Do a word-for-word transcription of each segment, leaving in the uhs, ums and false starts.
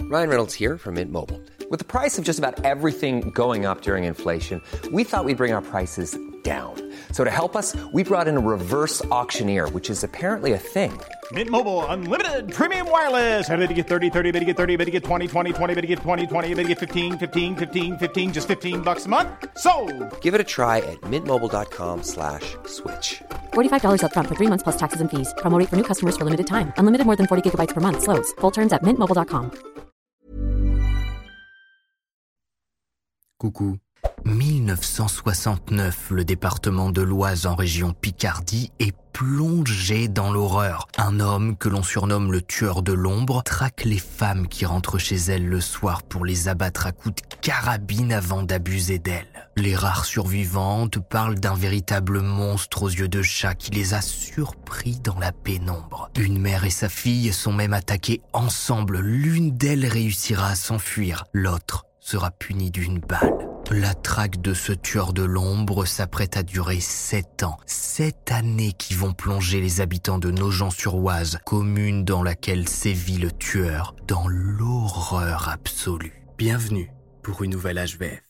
Ryan Reynolds here from Mint Mobile. With the price of just about everything going up during inflation, we thought we'd bring our prices down. So to help us, we brought in a reverse auctioneer, which is apparently a thing. Mint Mobile Unlimited Premium Wireless. How to get thirty, thirty, how to get thirty, how to get twenty, twenty, twenty, how to get twenty, twenty, how to get fifteen, fifteen, fifteen, fifteen, just fifteen bucks a month? Sold! Give it a try at mintmobile.com slash switch. forty-five dollars up front for three months plus taxes and fees. Promo rate for new customers for limited time. Unlimited more than forty gigabytes per month. Slows full terms at mint mobile dot com. Coucou. dix-neuf cent soixante-neuf, le département de l'Oise en région Picardie est plongé dans l'horreur. Un homme que l'on surnomme le tueur de l'ombre traque les femmes qui rentrent chez elles le soir pour les abattre à coups de carabine avant d'abuser d'elles. Les rares survivantes parlent d'un véritable monstre aux yeux de chat qui les a surpris dans la pénombre. Une mère et sa fille sont même attaquées ensemble. L'une d'elles réussira à s'enfuir, l'autre sera punie d'une balle. La traque de ce tueur de l'ombre s'apprête à durer sept ans. Sept années qui vont plonger les habitants de Nogent-sur-Oise, commune dans laquelle sévit le tueur, dans l'horreur absolue. Bienvenue pour une nouvelle H V F.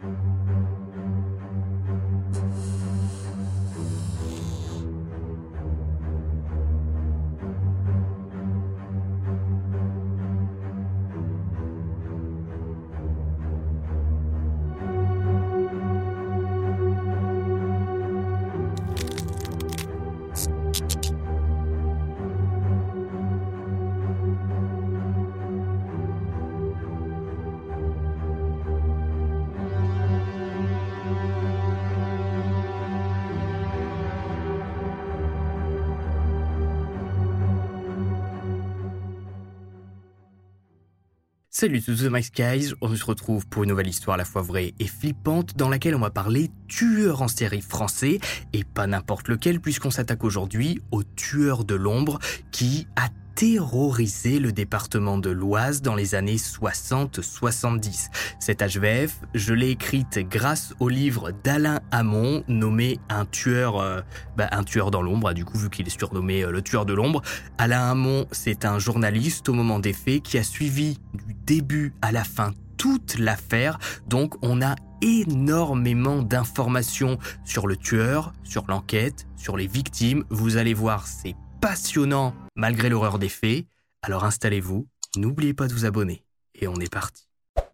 Salut tous The Mike Skies, on se retrouve pour une nouvelle histoire à la fois vraie et flippante dans laquelle on va parler tueur en série français et pas n'importe lequel puisqu'on s'attaque aujourd'hui au tueur de l'ombre qui a terrorisé le département de l'Oise dans les années soixante soixante-dix. Cette H V F, je l'ai écrite grâce au livre d'Alain Hamon nommé Un tueur, euh, bah, un tueur dans l'ombre, du coup vu qu'il est surnommé euh, le tueur de l'ombre. Alain Hamon, c'est un journaliste au moment des faits qui a suivi du début à la fin toute l'affaire, donc on a énormément d'informations sur le tueur, sur l'enquête, sur les victimes. Vous allez voir, c'est passionnant malgré l'horreur des faits. Alors installez-vous, n'oubliez pas de vous abonner. Et on est parti.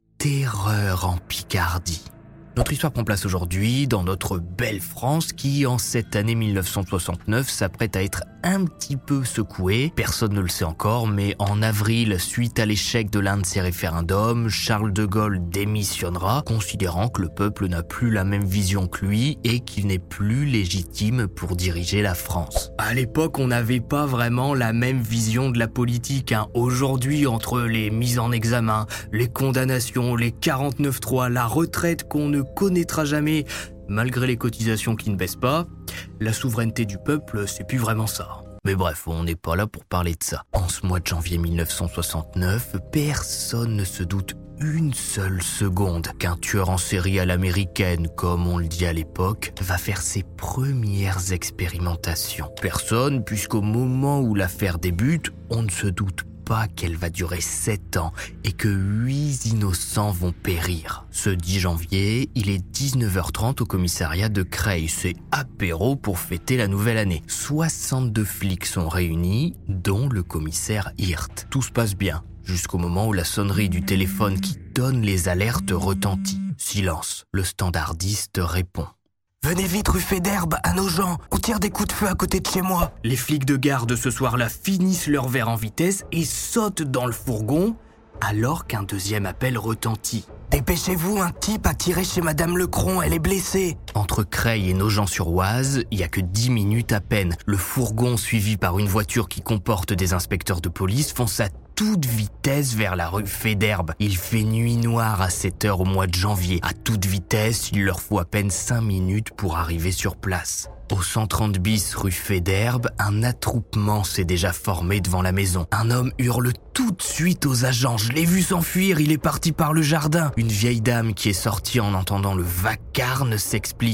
Terreur en Picardie. Notre histoire prend place aujourd'hui dans notre belle France qui, en cette année dix-neuf cent soixante-neuf, s'apprête à être un petit peu secouée. Personne ne le sait encore, mais en avril, suite à l'échec de l'un de ses référendums, Charles de Gaulle démissionnera, considérant que le peuple n'a plus la même vision que lui et qu'il n'est plus légitime pour diriger la France. À l'époque, on n'avait pas vraiment la même vision de la politique. Hein. Aujourd'hui, entre les mises en examen, les condamnations, les quarante-neuf trois, la retraite qu'on ne connaîtra jamais, malgré les cotisations qui ne baissent pas, la souveraineté du peuple, c'est plus vraiment ça. Mais bref, on n'est pas là pour parler de ça. En ce mois de janvier dix-neuf cent soixante-neuf, personne ne se doute une seule seconde qu'un tueur en série à l'américaine, comme on le dit à l'époque, va faire ses premières expérimentations. Personne, puisqu'au moment où l'affaire débute, on ne se doute pas qu'elle va durer sept ans et que huit innocents vont périr. Ce dix janvier, il est dix-neuf heures trente au commissariat de Creil. C'est apéro pour fêter la nouvelle année. soixante-deux flics sont réunis, dont le commissaire Hirt. Tout se passe bien, jusqu'au moment où la sonnerie du téléphone qui donne les alertes retentit. Silence. Le standardiste répond. Venez vite rue Fédherbe, à Nogent, on tire des coups de feu à côté de chez moi. Les flics de garde ce soir-là finissent leur verre en vitesse et sautent dans le fourgon, alors qu'un deuxième appel retentit. Dépêchez-vous, un type a tiré chez Madame Lecron, elle est blessée. Entre Creil et Nogent-sur-Oise, il y a que dix minutes à peine. Le fourgon, suivi par une voiture qui comporte des inspecteurs de police, fonce à toute vitesse vers la rue Fédherbe. Il fait nuit noire à sept heures au mois de janvier. À toute vitesse, il leur faut à peine cinq minutes pour arriver sur place. Au cent trente bis rue Fédherbe, un attroupement s'est déjà formé devant la maison. Un homme hurle tout de suite aux agents. Je l'ai vu s'enfuir, il est parti par le jardin. Une vieille dame qui est sortie en entendant le vacarme s'explique.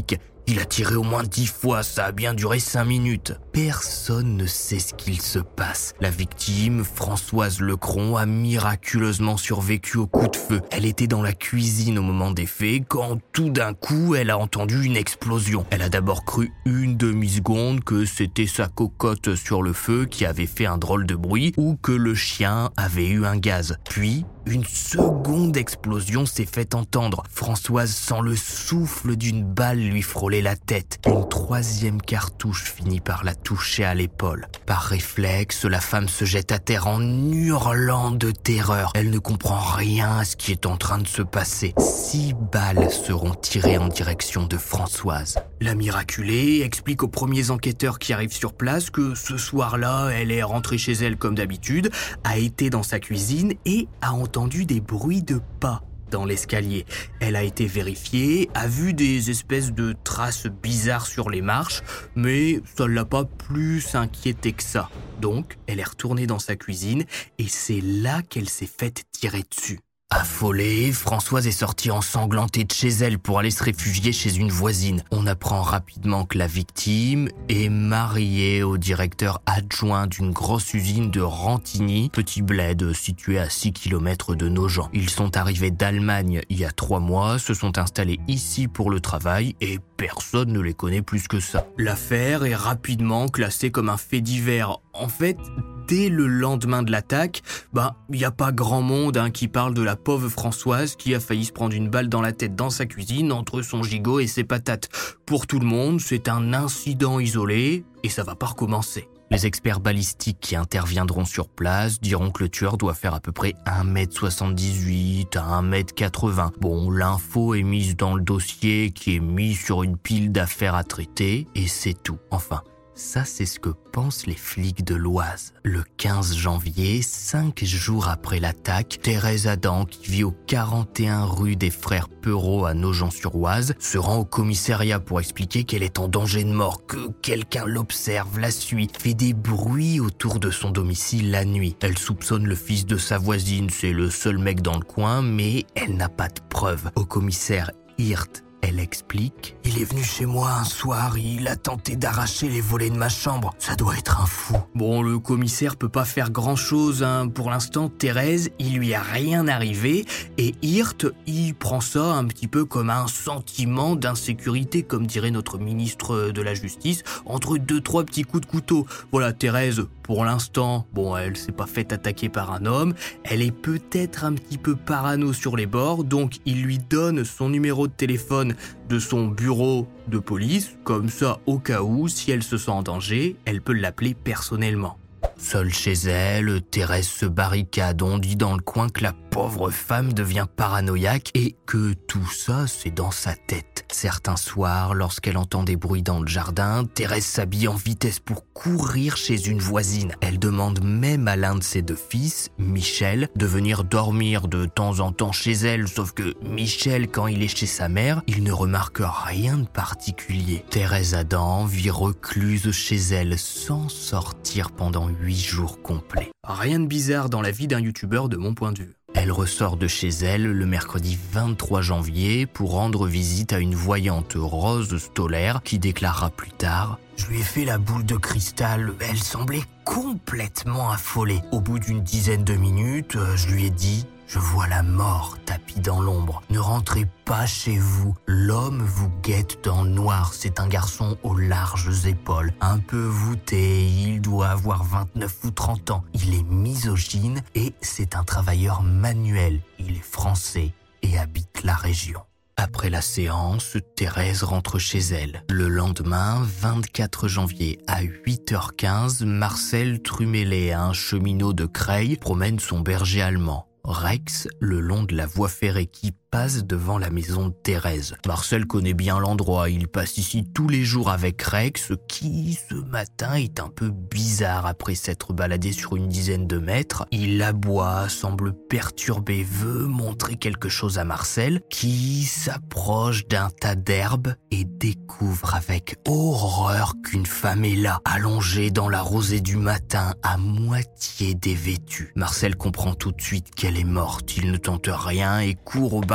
Il a tiré au moins dix fois, ça a bien duré cinq minutes. Personne ne sait ce qu'il se passe. La victime, Françoise Lecron, a miraculeusement survécu au coup de feu. Elle était dans la cuisine au moment des faits quand tout d'un coup, elle a entendu une explosion. Elle a d'abord cru une demi-seconde que c'était sa cocotte sur le feu qui avait fait un drôle de bruit ou que le chien avait eu un gaz. Puis, une seconde explosion s'est fait entendre. Françoise sent le souffle d'une balle lui frôler la tête. Une troisième cartouche finit par la toucher à l'épaule. Par réflexe, la femme se jette à terre en hurlant de terreur. Elle ne comprend rien à ce qui est en train de se passer. Six balles seront tirées en direction de Françoise. La miraculée explique aux premiers enquêteurs qui arrivent sur place que ce soir-là, elle est rentrée chez elle comme d'habitude, a été dans sa cuisine et a entendu des bruits de pas dans l'escalier. Elle a été vérifiée, a vu des espèces de traces bizarres sur les marches, mais ça ne l'a pas plus inquiétée que ça. Donc, elle est retournée dans sa cuisine et c'est là qu'elle s'est faite tirer dessus. Affolée, Françoise est sortie ensanglantée de chez elle pour aller se réfugier chez une voisine. On apprend rapidement que la victime est mariée au directeur adjoint d'une grosse usine de Rantigny, petit bled situé à six kilomètres de Nogent. Ils sont arrivés d'Allemagne il y a trois mois, se sont installés ici pour le travail et personne ne les connaît plus que ça. L'affaire est rapidement classée comme un fait divers. En fait, dès le lendemain de l'attaque, bah, il n'y a pas grand monde hein, qui parle de la pauvre Françoise qui a failli se prendre une balle dans la tête dans sa cuisine entre son gigot et ses patates. Pour tout le monde, c'est un incident isolé et ça va pas recommencer. Les experts balistiques qui interviendront sur place diront que le tueur doit faire à peu près un mètre soixante-dix-huit à un mètre quatre-vingts. Bon, l'info est mise dans le dossier qui est mis sur une pile d'affaires à traiter et c'est tout. Enfin, ça, c'est ce que pensent les flics de l'Oise. Le quinze janvier, cinq jours après l'attaque, Thérèse Adam, qui vit au quarante et un rue des Frères Perrault à Nogent-sur-Oise, se rend au commissariat pour expliquer qu'elle est en danger de mort, que quelqu'un l'observe, la suit, fait des bruits autour de son domicile la nuit. Elle soupçonne le fils de sa voisine, c'est le seul mec dans le coin, mais elle n'a pas de preuves. Au commissaire Hirt, elle explique « Il est venu chez moi un soir, il a tenté d'arracher les volets de ma chambre. Ça doit être un fou. » Bon, le commissaire peut pas faire grand-chose. Hein. Pour l'instant, Thérèse, il lui a rien arrivé. Et Hirt, il prend ça un petit peu comme un sentiment d'insécurité, comme dirait notre ministre de la Justice, entre deux, trois petits coups de couteau. Voilà, Thérèse, pour l'instant, bon, elle s'est pas faite attaquer par un homme. Elle est peut-être un petit peu parano sur les bords, donc il lui donne son numéro de téléphone de son bureau de police, comme ça, au cas où, si elle se sent en danger, elle peut l'appeler personnellement. Seule chez elle, Thérèse se barricade. On dit dans le coin que la pauvre femme devient paranoïaque et que tout ça, c'est dans sa tête. Certains soirs, lorsqu'elle entend des bruits dans le jardin, Thérèse s'habille en vitesse pour courir chez une voisine. Elle demande même à l'un de ses deux fils, Michel, de venir dormir de temps en temps chez elle, sauf que Michel, quand il est chez sa mère, il ne remarque rien de particulier. Thérèse Adam vit recluse chez elle sans sortir pendant huit jours complets. Rien de bizarre dans la vie d'un youtubeur de mon point de vue. Elle ressort de chez elle le mercredi vingt-trois janvier pour rendre visite à une voyante, Rose Stoller, qui déclarera plus tard « Je lui ai fait la boule de cristal, elle semblait complètement affolée. Au bout d'une dizaine de minutes, je lui ai dit « Je vois la mort tapie dans l'ombre. Ne rentrez pas chez vous. L'homme vous guette dans le noir. C'est un garçon aux larges épaules, un peu voûté. Il doit avoir vingt-neuf ou trente ans. Il est misogyne et c'est un travailleur manuel. Il est français et habite la région. » Après la séance, Thérèse rentre chez elle. Le lendemain, vingt-quatre janvier, à huit heures quinze, Marcel Trumelet, un cheminot de Creil, promène son berger allemand, Rex, le long de la voie ferrée qui passe devant la maison de Thérèse. Marcel connaît bien l'endroit, il passe ici tous les jours avec Rex, qui, ce matin, est un peu bizarre après s'être baladé sur une dizaine de mètres. Il aboie, semble perturbé, veut montrer quelque chose à Marcel, qui s'approche d'un tas d'herbes et découvre avec horreur qu'une femme est là, allongée dans la rosée du matin, à moitié dévêtue. Marcel comprend tout de suite qu'elle est morte, il ne tente rien et court au bar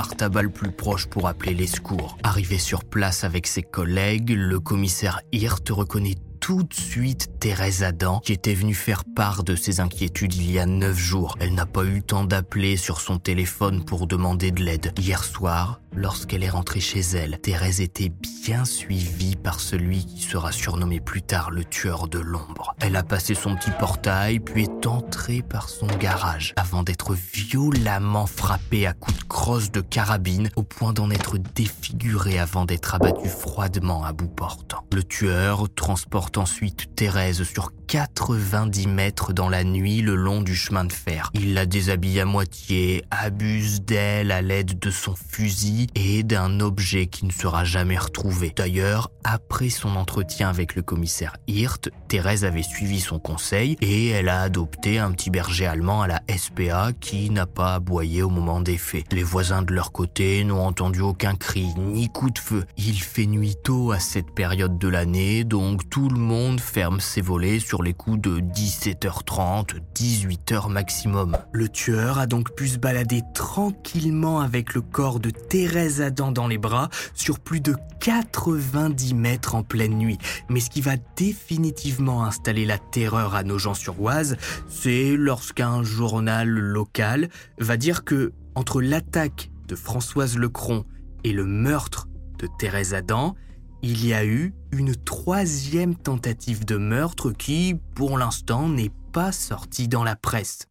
tabac le plus proche pour appeler les secours. Arrivé sur place avec ses collègues, le commissaire Hirt reconnaît tout de suite Thérèse Adam, qui était venue faire part de ses inquiétudes il y a neuf jours. Elle n'a pas eu le temps d'appeler sur son téléphone pour demander de l'aide. Hier soir, lorsqu'elle est rentrée chez elle, Thérèse était bien suivie par celui qui sera surnommé plus tard le tueur de l'ombre. Elle a passé son petit portail, puis est entrée par son garage, avant d'être violemment frappée à coups de crosse de carabine, au point d'en être défigurée avant d'être abattue froidement à bout portant. Le tueur transporte ensuite Thérèse sur quatre-vingt-dix mètres dans la nuit le long du chemin de fer. Il la déshabille à moitié, abuse d'elle à l'aide de son fusil et d'un objet qui ne sera jamais retrouvé. D'ailleurs, après son entretien avec le commissaire Hirt, Thérèse avait suivi son conseil et elle a adopté un petit berger allemand à la S P A qui n'a pas aboyé au moment des faits. Les voisins de leur côté n'ont entendu aucun cri ni coup de feu. Il fait nuit tôt à cette période de l'année, donc tout le monde ferme ses volets sur les coups de dix-sept heures trente, dix-huit heures maximum. Le tueur a donc pu se balader tranquillement avec le corps de Thérèse Adam dans les bras sur plus de quatre-vingt-dix mètres en pleine nuit. Mais ce qui va définitivement installer la terreur à Nogent-sur-Oise, c'est lorsqu'un journal local va dire que entre l'attaque de Françoise Lecron et le meurtre de Thérèse Adam, il y a eu une troisième tentative de meurtre qui, pour l'instant, n'est pas sortie dans la presse.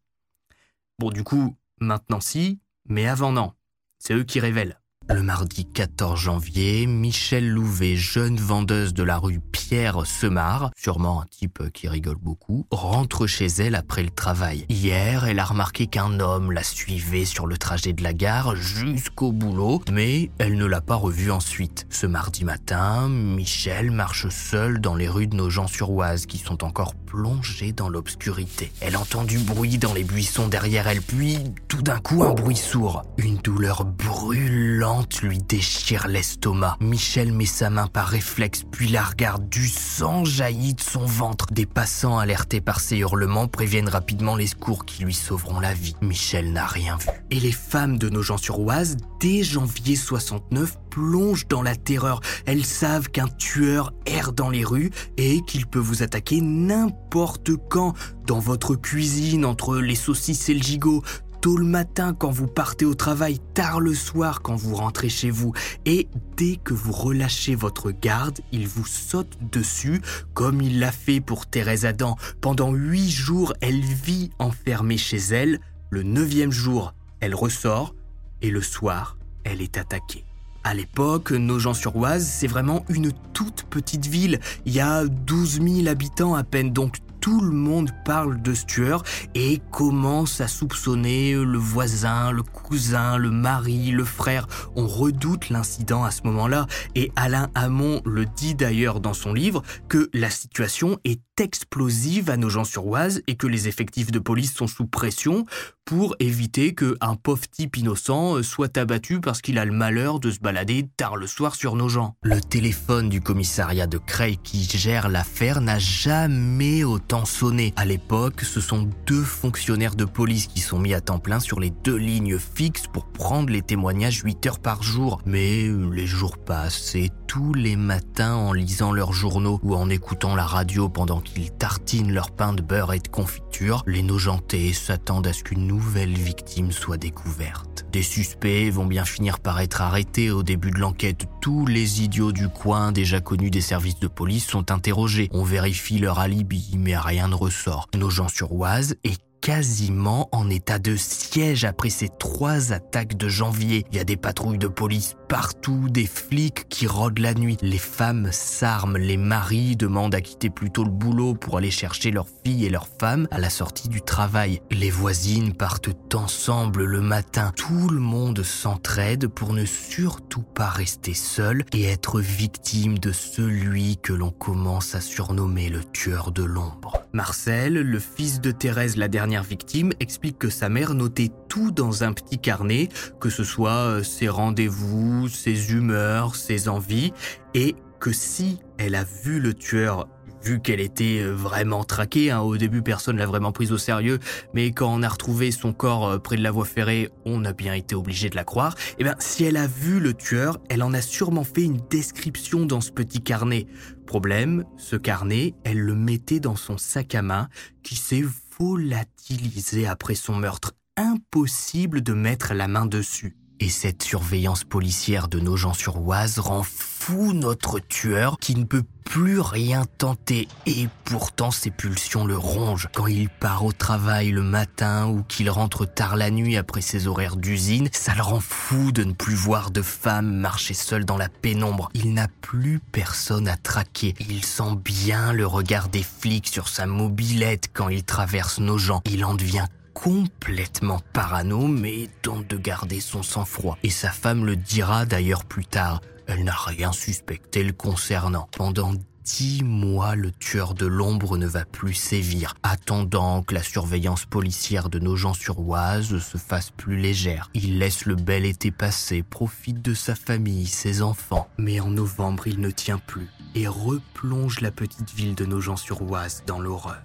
Bon, du coup, maintenant si, mais avant non. C'est eux qui révèlent. Le mardi quatorze janvier, Michel Louvet, jeune vendeuse de la rue Pierre-Semard, sûrement un type qui rigole beaucoup, rentre chez elle après le travail. Hier, elle a remarqué qu'un homme la suivait sur le trajet de la gare jusqu'au boulot, mais elle ne l'a pas revu ensuite. Ce mardi matin, Michel marche seule dans les rues de Nogent-sur-Oise qui sont encore plongées dans l'obscurité. Elle entend du bruit dans les buissons derrière elle, puis tout d'un coup un bruit sourd. Une douleur brûlante lui déchire l'estomac. Michel met sa main par réflexe, puis la regarde. Du sang jaillit de son ventre. Des passants alertés par ses hurlements préviennent rapidement les secours qui lui sauveront la vie. Michel n'a rien vu. Et les femmes de Nogent-sur-Oise, dès janvier soixante-neuf, plongent dans la terreur. Elles savent qu'un tueur erre dans les rues et qu'il peut vous attaquer n'importe quand, dans votre cuisine, entre les saucisses et le gigot, tôt le matin quand vous partez au travail, tard le soir quand vous rentrez chez vous. Et dès que vous relâchez votre garde, il vous saute dessus, comme il l'a fait pour Thérèse Adam. Pendant huit jours, elle vit enfermée chez elle. Le neuvième jour, elle ressort et le soir, elle est attaquée. À l'époque, Nogent-sur-Oise, c'est vraiment une toute petite ville. Il y a douze mille habitants à peine, donc tout le monde parle de ce tueur et commence à soupçonner le voisin, le cousin, le mari, le frère. On redoute l'incident à ce moment-là et Alain Hamon le dit d'ailleurs dans son livre que la situation est explosive à Nogent-sur-Oise et que les effectifs de police sont sous pression pour éviter qu'un pauvre type innocent soit abattu parce qu'il a le malheur de se balader tard le soir sur Nogent. Le téléphone du commissariat de Creil qui gère l'affaire n'a jamais autant sonné. À l'époque, ce sont deux fonctionnaires de police qui sont mis à temps plein sur les deux lignes fixes pour prendre les témoignages huit heures par jour. Mais les jours passent et tous les matins en lisant leurs journaux ou en écoutant la radio pendant qu'ils tartinent leur pain de beurre et de confiture, les Nogentais s'attendent à ce qu'une nouvelle victime soit découverte. Des suspects vont bien finir par être arrêtés au début de l'enquête. Tous les idiots du coin déjà connus des services de police sont interrogés. On vérifie leur alibi, mais rien ne ressort. Nogent-sur-Oise est quasiment en état de siège après ces trois attaques de janvier. Il y a des patrouilles de police partout, des flics qui rôdent la nuit. Les femmes s'arment, les maris demandent à quitter plutôt le boulot pour aller chercher leurs filles et leurs femmes à la sortie du travail. Les voisines partent ensemble le matin. Tout le monde s'entraide pour ne surtout pas rester seul et être victime de celui que l'on commence à surnommer le tueur de l'ombre. Marcel, le fils de Thérèse, la dernière victime, explique que sa mère notait tout dans un petit carnet, que ce soit ses rendez-vous, ses humeurs, ses envies, et que si elle a vu le tueur vu qu'elle était vraiment traquée. Hein. Au début, personne l'a vraiment prise au sérieux, mais quand on a retrouvé son corps près de la voie ferrée, on a bien été obligé de la croire. Eh bien, si elle a vu le tueur, elle en a sûrement fait une description dans ce petit carnet. Problème, ce carnet, elle le mettait dans son sac à main qui s'est volatilisé après son meurtre. Impossible de mettre la main dessus. Et cette surveillance policière de Nogent-sur-Oise rend fou notre tueur qui ne peut plus rien tenter. Et pourtant ses pulsions le rongent. Quand il part au travail le matin ou qu'il rentre tard la nuit après ses horaires d'usine, ça le rend fou de ne plus voir de femme marcher seule dans la pénombre. Il n'a plus personne à traquer. Il sent bien le regard des flics sur sa mobilette quand il traverse Nogent. Il en devient complètement parano, mais tente de garder son sang-froid. Et sa femme le dira d'ailleurs plus tard. Elle n'a rien suspecté le concernant. Pendant dix mois, le tueur de l'ombre ne va plus sévir, attendant que la surveillance policière de Nogent-sur-Oise se fasse plus légère. Il laisse le bel été passer, profite de sa famille, ses enfants. Mais en novembre, il ne tient plus et replonge la petite ville de Nogent-sur-Oise dans l'horreur.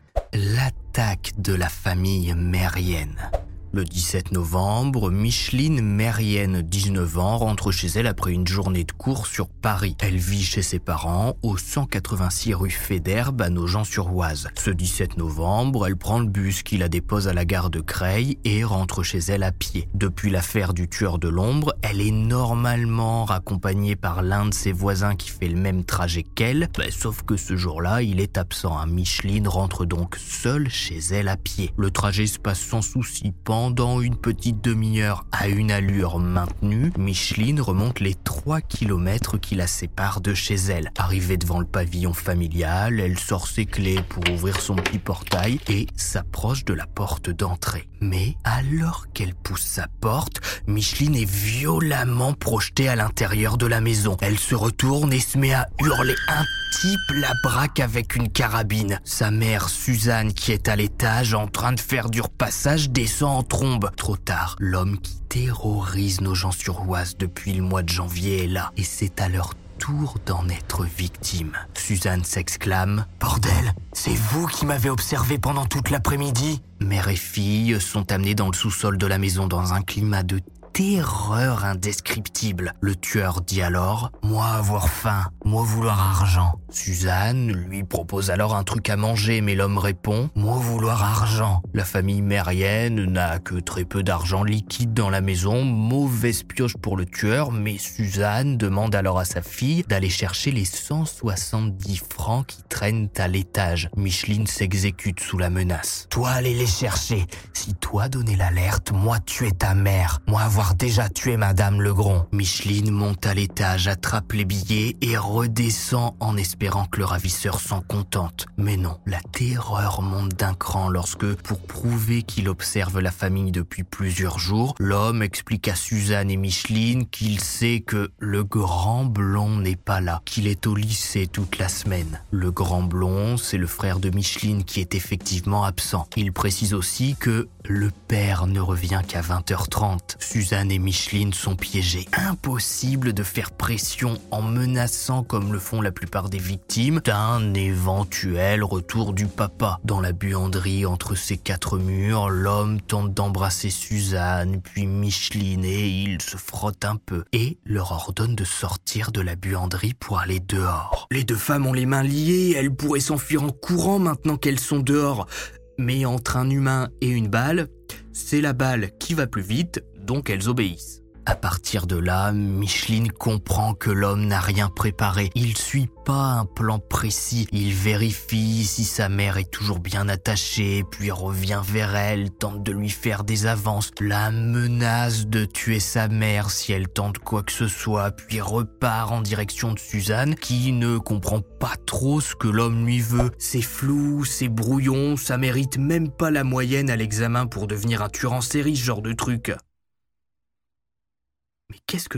L'attaque de la famille Mérienne. Le dix-sept novembre, Micheline Mérienne, dix-neuf ans, rentre chez elle après une journée de cours sur Paris. Elle vit chez ses parents au cent quatre-vingt-six rue Faidherbe à Nogent-sur-Oise. Ce dix-sept novembre, elle prend le bus qui la dépose à la gare de Creil et rentre chez elle à pied. Depuis l'affaire du tueur de l'ombre, elle est normalement raccompagnée par l'un de ses voisins qui fait le même trajet qu'elle, bah, sauf que ce jour-là, il est absent. Hein. Micheline rentre donc seule chez elle à pied. Le trajet se passe sans souci. Pendant une petite demi-heure à une allure maintenue, Micheline remonte les trois kilomètres qui la séparent de chez elle. Arrivée devant le pavillon familial, elle sort ses clés pour ouvrir son petit portail et s'approche de la porte d'entrée. Mais alors qu'elle pousse sa porte, Micheline est violemment projetée à l'intérieur de la maison. Elle se retourne et se met à hurler. Un type la braque avec une carabine. Sa mère, Suzanne, qui est à l'étage en train de faire du repassage, descend en trombe. Trop tard, l'homme qui terrorise Nogent-sur-Oise depuis le mois de janvier est là. Et c'est à leur tour d'en être victime. Suzanne s'exclame « Bordel, c'est vous qui m'avez observé pendant toute l'après-midi ?» Mère et fille sont amenées dans le sous-sol de la maison dans un climat de terreur indescriptible. Le tueur dit alors « Moi avoir faim, moi vouloir argent ». Suzanne lui propose alors un truc à manger, mais l'homme répond « Moi vouloir argent ». La famille Mérienne n'a que très peu d'argent liquide dans la maison, mauvaise pioche pour le tueur, mais Suzanne demande alors à sa fille d'aller chercher les cent soixante-dix francs qui traînent à l'étage. Micheline s'exécute sous la menace. « Toi allez les chercher. Si toi donnais l'alerte, moi tuer ta mère. Moi avoir déjà tué Madame Legron. » Micheline monte à l'étage, attrape les billets et redescend en espérant que le ravisseur s'en contente. Mais non, la terreur monte d'un cran lorsque, pour prouver qu'il observe la famille depuis plusieurs jours, l'homme explique à Suzanne et Micheline qu'il sait que le grand blond n'est pas là, qu'il est au lycée toute la semaine. Le grand blond, c'est le frère de Micheline qui est effectivement absent. Il précise aussi que le père ne revient qu'à vingt heures trente. Suzanne et Micheline sont piégées. Impossible de faire pression en menaçant, comme le font la plupart des victimes, d'un éventuel retour du papa. Dans la buanderie entre ces quatre murs, l'homme tente d'embrasser Suzanne, puis Micheline, et il se frotte un peu et leur ordonne de sortir de la buanderie pour aller dehors. Les deux femmes ont les mains liées, elles pourraient s'enfuir en courant maintenant qu'elles sont dehors. Mais entre un humain et une balle, c'est la balle qui va plus vite, donc elles obéissent. À partir de là, Micheline comprend que l'homme n'a rien préparé. Il suit pas un plan précis. Il vérifie si sa mère est toujours bien attachée, puis revient vers elle, tente de lui faire des avances, la menace de tuer sa mère si elle tente quoi que ce soit, puis repart en direction de Suzanne, qui ne comprend pas trop ce que l'homme lui veut. C'est flou, c'est brouillon, ça mérite même pas la moyenne à l'examen pour devenir un tueur en série, ce genre de truc. Mais qu'est-ce que je raconte ?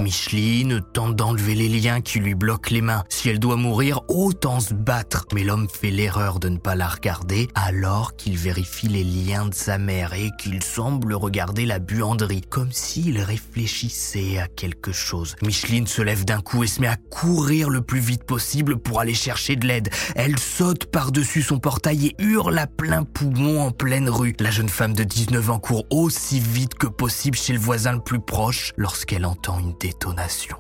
Micheline tente d'enlever les liens qui lui bloquent les mains. Si elle doit mourir, autant se battre. Mais l'homme fait l'erreur de ne pas la regarder alors qu'il vérifie les liens de sa mère et qu'il semble regarder la buanderie, comme s'il réfléchissait à quelque chose. Micheline se lève d'un coup et se met à courir le plus vite possible pour aller chercher de l'aide. Elle saute par-dessus son portail et hurle à plein poumon en pleine rue. La jeune femme de dix-neuf ans court aussi vite que possible chez le voisin le plus proche lorsqu'elle entend une détonation.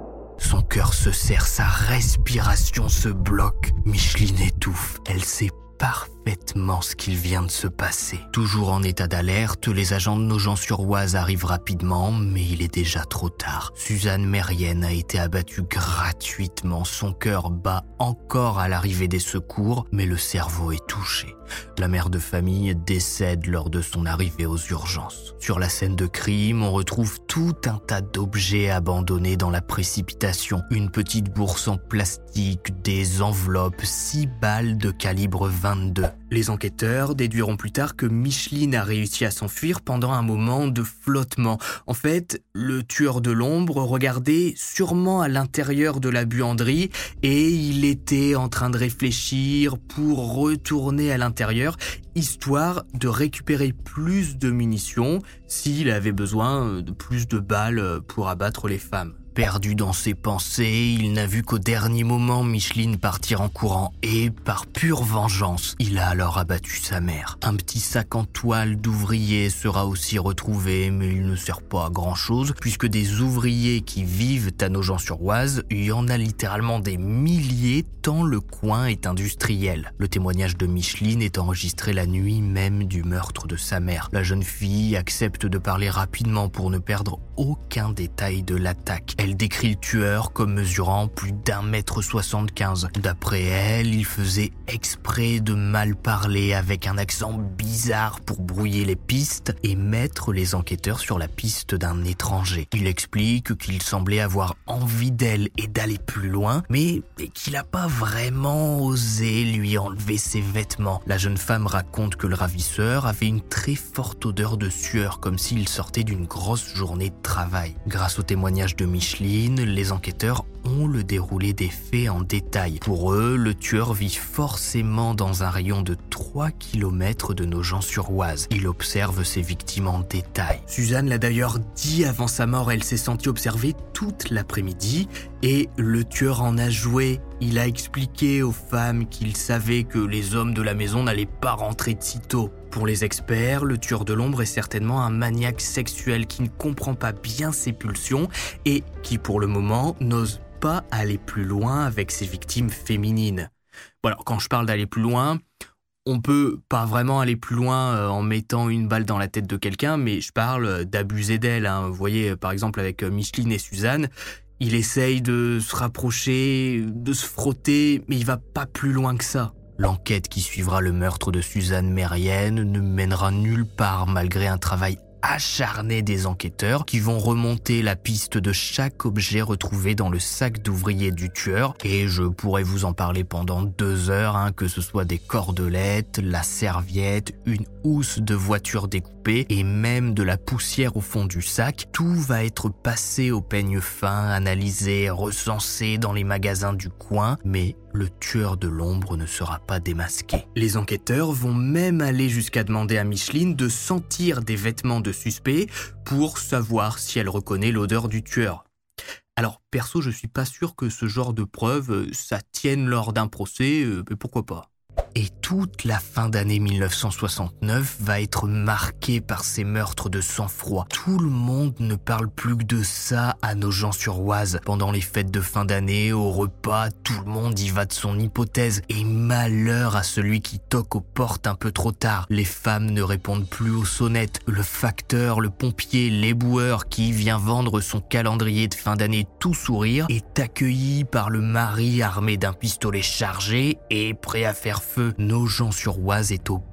Son cœur se serre, sa respiration se bloque. Micheline étouffe. Elle sait parfaitement ce qu'il vient de se passer. Toujours en état d'alerte, les agents de Nogent-sur-Oise arrivent rapidement, mais il est déjà trop tard. Suzanne Mérienne a été abattue gratuitement. Son cœur bat encore à l'arrivée des secours, mais le cerveau est touché. La mère de famille décède lors de son arrivée aux urgences. Sur la scène de crime, on retrouve tout un tas d'objets abandonnés dans la précipitation. Une petite bourse en plastique, des enveloppes, six balles de calibre vingt-deux. Les enquêteurs déduiront plus tard que Micheline a réussi à s'enfuir pendant un moment de flottement. En fait, le tueur de l'ombre regardait sûrement à l'intérieur de la buanderie et il était en train de réfléchir pour retourner à l'intérieur, histoire de récupérer plus de munitions s'il avait besoin de plus de balles pour abattre les femmes. Perdu dans ses pensées, il n'a vu qu'au dernier moment Micheline partir en courant et, par pure vengeance, il a alors abattu sa mère. Un petit sac en toile d'ouvrier sera aussi retrouvé, mais il ne sert pas à grand-chose puisque des ouvriers qui vivent à Nogent-sur-Oise, il y en a littéralement des milliers tant le coin est industriel. Le témoignage de Micheline est enregistré la nuit même du meurtre de sa mère. La jeune fille accepte de parler rapidement pour ne perdre aucun détail de l'attaque. Elle décrit le tueur comme mesurant plus d'un mètre soixante-quinze. D'après elle, il faisait exprès de mal parler avec un accent bizarre pour brouiller les pistes et mettre les enquêteurs sur la piste d'un étranger. Il explique qu'il semblait avoir envie d'elle et d'aller plus loin, mais qu'il n'a pas vraiment osé lui enlever ses vêtements. La jeune femme raconte que le ravisseur avait une très forte odeur de sueur, comme s'il sortait d'une grosse journée de travail. Grâce au témoignage de Micheline, les enquêteurs ont le déroulé des faits en détail. Pour eux, le tueur vit forcément dans un rayon de trois kilomètres de Nogent-sur-Oise. Il observe ses victimes en détail. Suzanne l'a d'ailleurs dit avant sa mort, elle s'est sentie observée toute l'après-midi et le tueur en a joué. Il a expliqué aux femmes qu'il savait que les hommes de la maison n'allaient pas rentrer de sitôt. Pour les experts, le tueur de l'ombre est certainement un maniaque sexuel qui ne comprend pas bien ses pulsions et qui, pour le moment, n'ose pas aller plus loin avec ses victimes féminines. Bon alors, quand je parle d'aller plus loin, on peut pas vraiment aller plus loin euh, en mettant une balle dans la tête de quelqu'un, mais je parle d'abuser d'elle. Hein. Vous voyez, par exemple, avec Micheline et Suzanne, il essaye de se rapprocher, de se frotter, mais il va pas plus loin que ça. L'enquête qui suivra le meurtre de Suzanne Mérienne ne mènera nulle part malgré un travail acharné des enquêteurs qui vont remonter la piste de chaque objet retrouvé dans le sac d'ouvrier du tueur. Et je pourrais vous en parler pendant deux heures, hein, que ce soit des cordelettes, la serviette, une housse de voiture découpée et même de la poussière au fond du sac. Tout va être passé au peigne fin, analysé, recensé dans les magasins du coin, mais le tueur de l'ombre ne sera pas démasqué. Les enquêteurs vont même aller jusqu'à demander à Micheline de sentir des vêtements de suspect pour savoir si elle reconnaît l'odeur du tueur. Alors, perso, je suis pas sûr que ce genre de preuve, ça tienne lors d'un procès, mais pourquoi pas. Et toute la fin d'année mille neuf cent soixante-neuf va être marquée par ces meurtres de sang-froid. Tout le monde ne parle plus que de ça à Nogent-sur-Oise. Pendant les fêtes de fin d'année, au repas, tout le monde y va de son hypothèse. Et malheur à celui qui toque aux portes un peu trop tard. Les femmes ne répondent plus aux sonnettes. Le facteur, le pompier, l'éboueur qui vient vendre son calendrier de fin d'année tout sourire est accueilli par le mari armé d'un pistolet chargé et prêt à faire feu. Nogent-sur-Oise est au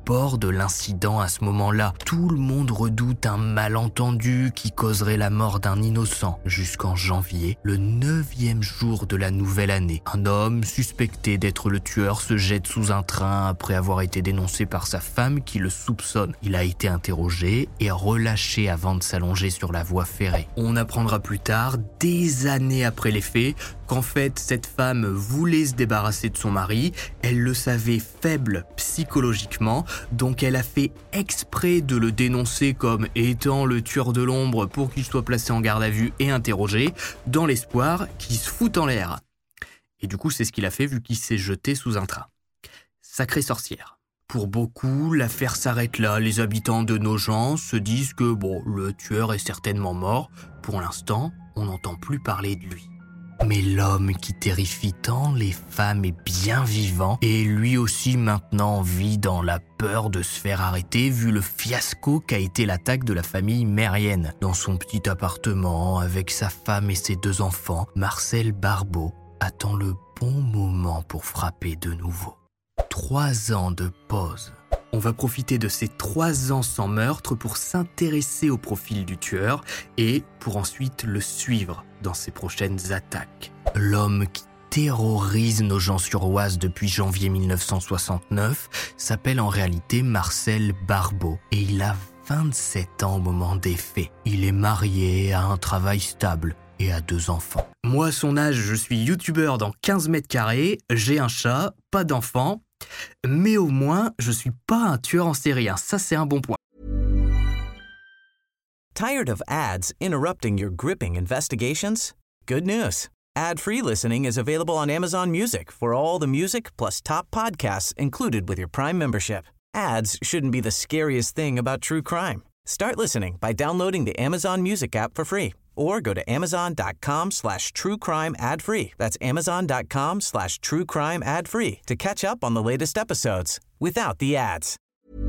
bord de l'incident à ce moment-là. Tout le monde redoute un malentendu qui causerait la mort d'un innocent. Jusqu'en janvier, le neuvième jour de la nouvelle année, un homme suspecté d'être le tueur se jette sous un train après avoir été dénoncé par sa femme qui le soupçonne. Il a été interrogé et relâché avant de s'allonger sur la voie ferrée. On apprendra plus tard, des années après les faits, qu'en fait, cette femme voulait se débarrasser de son mari, elle le savait faible psychologiquement, donc elle a fait exprès de le dénoncer comme étant le tueur de l'ombre pour qu'il soit placé en garde à vue et interrogé, dans l'espoir qu'il se foute en l'air. Et du coup, c'est ce qu'il a fait vu qu'il s'est jeté sous un train. Sacrée sorcière. Pour beaucoup, l'affaire s'arrête là. Les habitants de Nogent se disent que bon, le tueur est certainement mort. Pour l'instant, on n'entend plus parler de lui. Mais l'homme qui terrifie tant les femmes est bien vivant et lui aussi maintenant vit dans la peur de se faire arrêter vu le fiasco qu'a été l'attaque de la famille Mérienne. Dans son petit appartement avec sa femme et ses deux enfants, Marcel Barbeau attend le bon moment pour frapper de nouveau. Trois ans de pause. On va profiter de ces trois ans sans meurtre pour s'intéresser au profil du tueur et pour ensuite le suivre dans ses prochaines attaques. L'homme qui terrorise Nogent-sur-Oise depuis janvier mille neuf cent soixante-neuf s'appelle en réalité Marcel Barbeau et il a vingt-sept ans au moment des faits. Il est marié, a un travail stable et a deux enfants. Moi, à son âge, je suis youtubeur dans quinze mètres carrés, j'ai un chat, pas d'enfant. Mais au moins, je suis pas un tueur en série, hein. Ça c'est un bon point. Tired of ads interrupting your gripping investigations? Good news. Ad-free listening is available on Amazon Music for all the music plus top podcasts included with your Prime membership. Ads shouldn't be the scariest thing about true crime. Start listening by downloading the Amazon Music app for free or go to amazon.com slash true crime ad free. That's amazon.com slash true crime ad free to catch up on the latest episodes without the ads.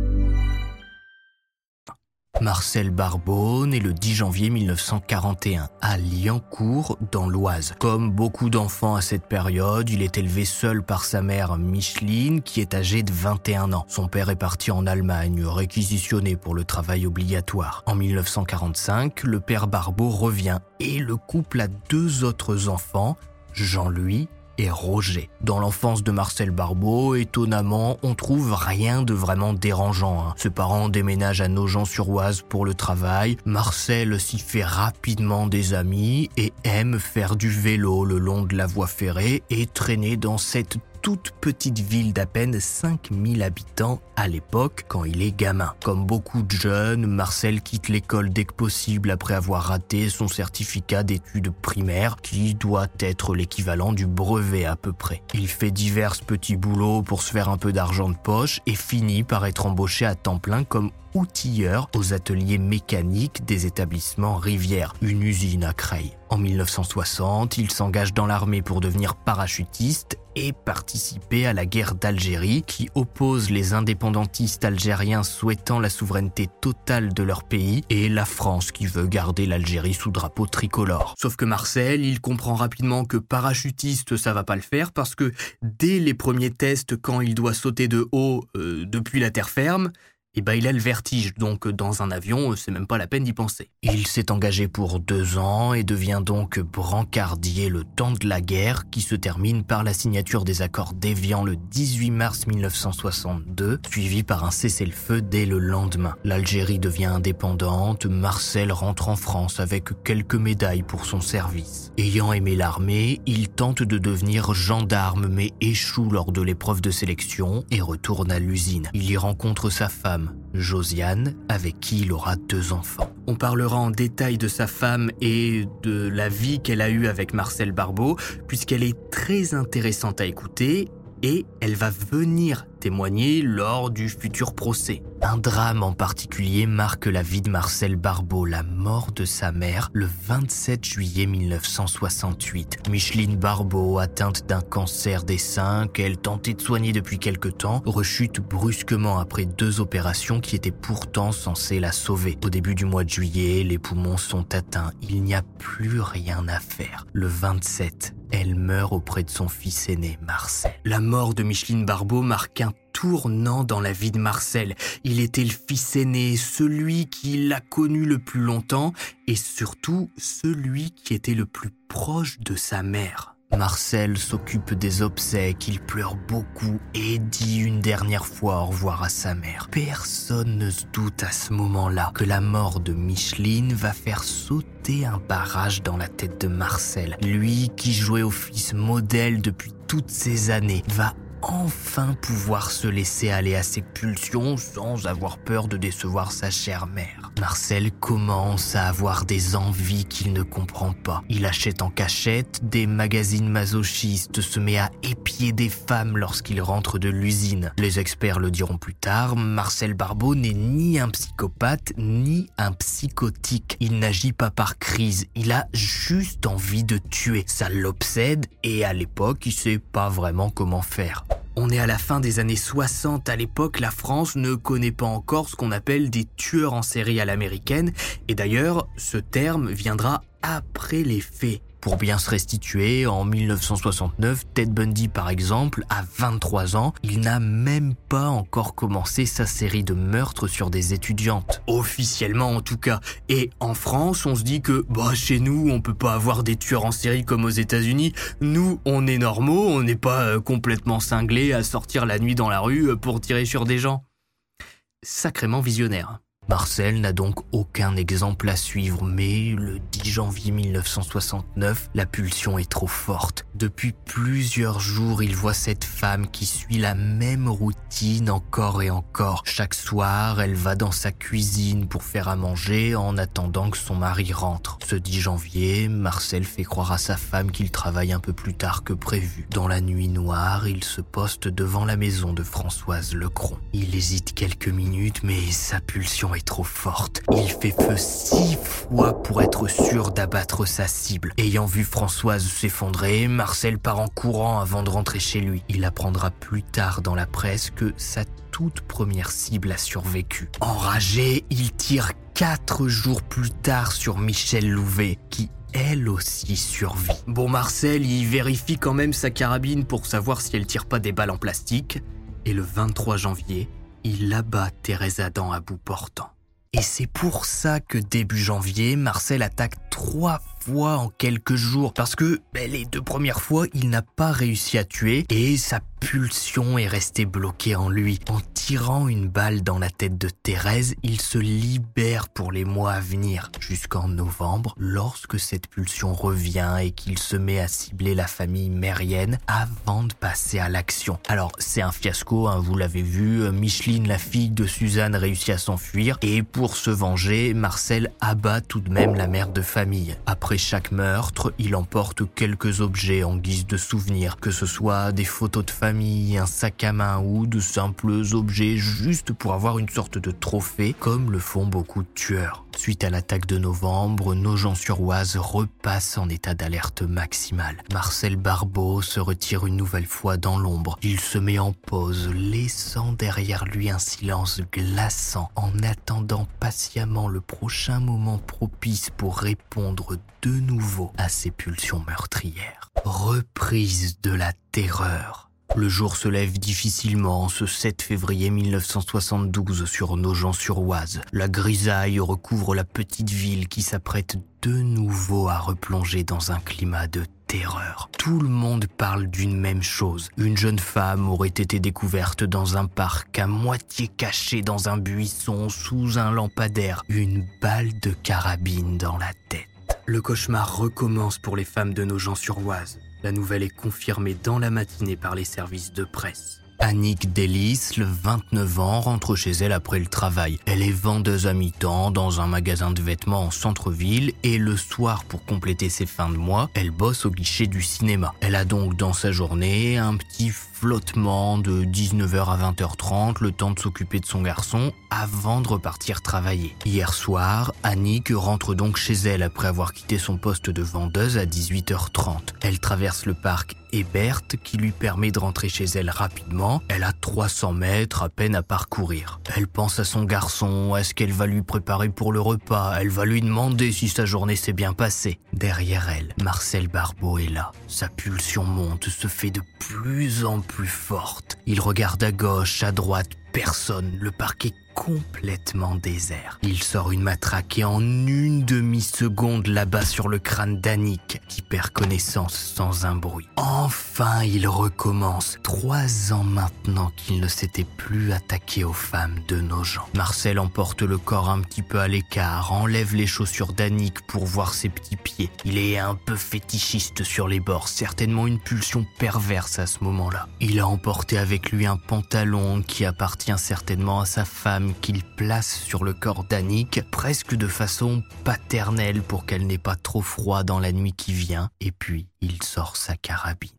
Marcel Barbeau, né le dix janvier mille neuf cent quarante et un, à Liancourt, dans l'Oise. Comme beaucoup d'enfants à cette période, il est élevé seul par sa mère Micheline, qui est âgée de vingt et un ans. Son père est parti en Allemagne, réquisitionné pour le travail obligatoire. En mille neuf cent quarante-cinq, le père Barbeau revient et le couple a deux autres enfants, Jean-Louis et Roger. Dans l'enfance de Marcel Barbeau, étonnamment, on trouve rien de vraiment dérangeant. Hein. Ses parents déménagent à Nogent-sur-Oise pour le travail. Marcel s'y fait rapidement des amis et aime faire du vélo le long de la voie ferrée et traîner dans cette toute petite ville d'à peine cinq mille habitants à l'époque quand il est gamin. Comme beaucoup de jeunes, Marcel quitte l'école dès que possible après avoir raté son certificat d'études primaires qui doit être l'équivalent du brevet à peu près. Il fait divers petits boulots pour se faire un peu d'argent de poche et finit par être embauché à temps plein comme outilleur aux ateliers mécaniques des établissements Rivière, une usine à Creil. En mille neuf cent soixante, il s'engage dans l'armée pour devenir parachutiste et participer à la guerre d'Algérie qui oppose les indépendantistes algériens souhaitant la souveraineté totale de leur pays et la France qui veut garder l'Algérie sous drapeau tricolore. Sauf que Marcel, il comprend rapidement que parachutiste, ça va pas le faire parce que dès les premiers tests, quand il doit sauter de haut euh, depuis la terre ferme, et ben il a le vertige, donc dans un avion, c'est même pas la peine d'y penser. Il s'est engagé pour deux ans et devient donc brancardier le temps de la guerre qui se termine par la signature des accords d'Évian le dix-huit mars mille neuf cent soixante-deux, suivi par un cessez-le-feu dès le lendemain. L'Algérie devient indépendante, Marcel rentre en France avec quelques médailles pour son service. Ayant aimé l'armée, il tente de devenir gendarme mais échoue lors de l'épreuve de sélection et retourne à l'usine. Il y rencontre sa femme, Josiane, avec qui il aura deux enfants. On parlera en détail de sa femme et de la vie qu'elle a eue avec Marcel Barbeau, puisqu'elle est très intéressante à écouter et elle va venir témoigner lors du futur procès. Un drame en particulier marque la vie de Marcel Barbeau, la mort de sa mère le vingt-sept juillet mille neuf cent soixante-huit. Micheline Barbeau, atteinte d'un cancer des seins qu'elle tentait de soigner depuis quelque temps, rechute brusquement après deux opérations qui étaient pourtant censées la sauver. Au début du mois de juillet, les poumons sont atteints, il n'y a plus rien à faire. Le vingt-sept, elle meurt auprès de son fils aîné, Marcel. La mort de Micheline Barbeau marque un tournant dans la vie de Marcel. Il était le fils aîné, celui qui l'a connu le plus longtemps et surtout celui qui était le plus proche de sa mère. Marcel s'occupe des obsèques, il pleure beaucoup et dit une dernière fois au revoir à sa mère. Personne ne se doute à ce moment-là que la mort de Micheline va faire sauter un barrage dans la tête de Marcel. Lui qui jouait au fils modèle depuis toutes ces années va enfin pouvoir se laisser aller à ses pulsions sans avoir peur de décevoir sa chère mère. Marcel commence à avoir des envies qu'il ne comprend pas. Il achète en cachette des magazines masochistes, se met à épier des femmes lorsqu'il rentre de l'usine. Les experts le diront plus tard, Marcel Barbeau n'est ni un psychopathe ni un psychotique. Il n'agit pas par crise, il a juste envie de tuer. Ça l'obsède et à l'époque, il sait pas vraiment comment faire. On est à la fin des années soixante. À l'époque, la France ne connaît pas encore ce qu'on appelle des tueurs en série à l'américaine. Et d'ailleurs, ce terme viendra après les faits. Pour bien se restituer, en dix-neuf cent soixante-neuf, Ted Bundy par exemple, a vingt-trois ans, il n'a même pas encore commencé sa série de meurtres sur des étudiantes. Officiellement en tout cas. Et en France, on se dit que bah chez nous, on peut pas avoir des tueurs en série comme aux États-Unis. Nous, on est normaux, on n'est pas euh, complètement cinglés à sortir la nuit dans la rue pour tirer sur des gens. Sacrément visionnaire. Marcel n'a donc aucun exemple à suivre, mais le dix janvier dix-neuf cent soixante-neuf, la pulsion est trop forte. Depuis plusieurs jours, il voit cette femme qui suit la même routine encore et encore. Chaque soir, elle va dans sa cuisine pour faire à manger en attendant que son mari rentre. Ce dix janvier, Marcel fait croire à sa femme qu'il travaille un peu plus tard que prévu. Dans la nuit noire, il se poste devant la maison de Françoise Lecron. Il hésite quelques minutes, mais sa pulsion est trop forte. Il fait feu six fois pour être sûr d'abattre sa cible. Ayant vu Françoise s'effondrer, Marcel part en courant avant de rentrer chez lui. Il apprendra plus tard dans la presse que sa toute première cible a survécu. Enragé, il tire quatre jours plus tard sur Michel Louvet, qui elle aussi survit. Bon, Marcel, il vérifie quand même sa carabine pour savoir si elle tire pas des balles en plastique. Et le vingt-trois janvier, il abat Thérèse Adam à bout portant. Et c'est pour ça que début janvier, Marcel attaque trois fois en quelques jours. Parce que ben, les deux premières fois, il n'a pas réussi à tuer et sa pulsion est restée bloquée en lui. En tirant une balle dans la tête de Thérèse, il se libère pour les mois à venir. Jusqu'en novembre, lorsque cette pulsion revient et qu'il se met à cibler la famille mérienne avant de passer à l'action. Alors, c'est un fiasco, hein, vous l'avez vu. Micheline, la fille de Suzanne, réussit à s'enfuir. Et pour se venger, Marcel abat tout de même la mère de famille. Après chaque meurtre, il emporte quelques objets en guise de souvenirs, que ce soit des photos de famille, un sac à main ou de simples objets juste pour avoir une sorte de trophée, comme le font beaucoup de tueurs. Suite à l'attaque de novembre, Nogent-sur-Oise repasse en état d'alerte maximale. Marcel Barbeau se retire une nouvelle fois dans l'ombre. Il se met en pause, laissant derrière lui un silence glaçant, en attendant patiemment le prochain moment propice pour répondre de nouveau à ses pulsions meurtrières. Reprise de la terreur. Le jour se lève difficilement ce sept février dix-neuf cent soixante-douze sur Nogent-sur-Oise. La grisaille recouvre la petite ville qui s'apprête de nouveau à replonger dans un climat de terreur. Tout le monde parle d'une même chose. Une jeune femme aurait été découverte dans un parc, à moitié cachée dans un buisson sous un lampadaire, une balle de carabine dans la tête. Le cauchemar recommence pour les femmes de Nogent-sur-Oise. La nouvelle est confirmée dans la matinée par les services de presse. Annick Delis, le vingt-neuf ans, rentre chez elle après le travail. Elle est vendeuse à mi-temps dans un magasin de vêtements en centre-ville et le soir, pour compléter ses fins de mois, elle bosse au guichet du cinéma. Elle a donc dans sa journée un petit flottement de dix-neuf heures à vingt heures trente, le temps de s'occuper de son garçon avant de repartir travailler. Hier soir, Annick rentre donc chez elle après avoir quitté son poste de vendeuse à dix-huit heures trente. Elle traverse le parc Hébert qui lui permet de rentrer chez elle rapidement. Elle a trois cents mètres à peine à parcourir. Elle pense à son garçon, à ce qu'elle va lui préparer pour le repas. Elle va lui demander si sa journée s'est bien passée. Derrière elle, Marcel Barbeau est là. Sa pulsion monte, se fait de plus en plus forte. Il regarde à gauche, à droite, personne. Le parc est complètement désert. Il sort une matraque et en une demi-seconde l'abat sur le crâne d'Annick, qui perd connaissance sans un bruit. Enfin, il recommence. Trois ans maintenant qu'il ne s'était plus attaqué aux femmes de Nogent. Marcel emporte le corps un petit peu à l'écart, enlève les chaussures d'Annick pour voir ses petits pieds. Il est un peu fétichiste sur les bords, certainement une pulsion perverse à ce moment-là. Il a emporté avec lui un pantalon qui appartient certainement à sa femme, qu'il place sur le corps d'Annick, presque de façon paternelle pour qu'elle n'ait pas trop froid dans la nuit qui vient, et puis il sort sa carabine.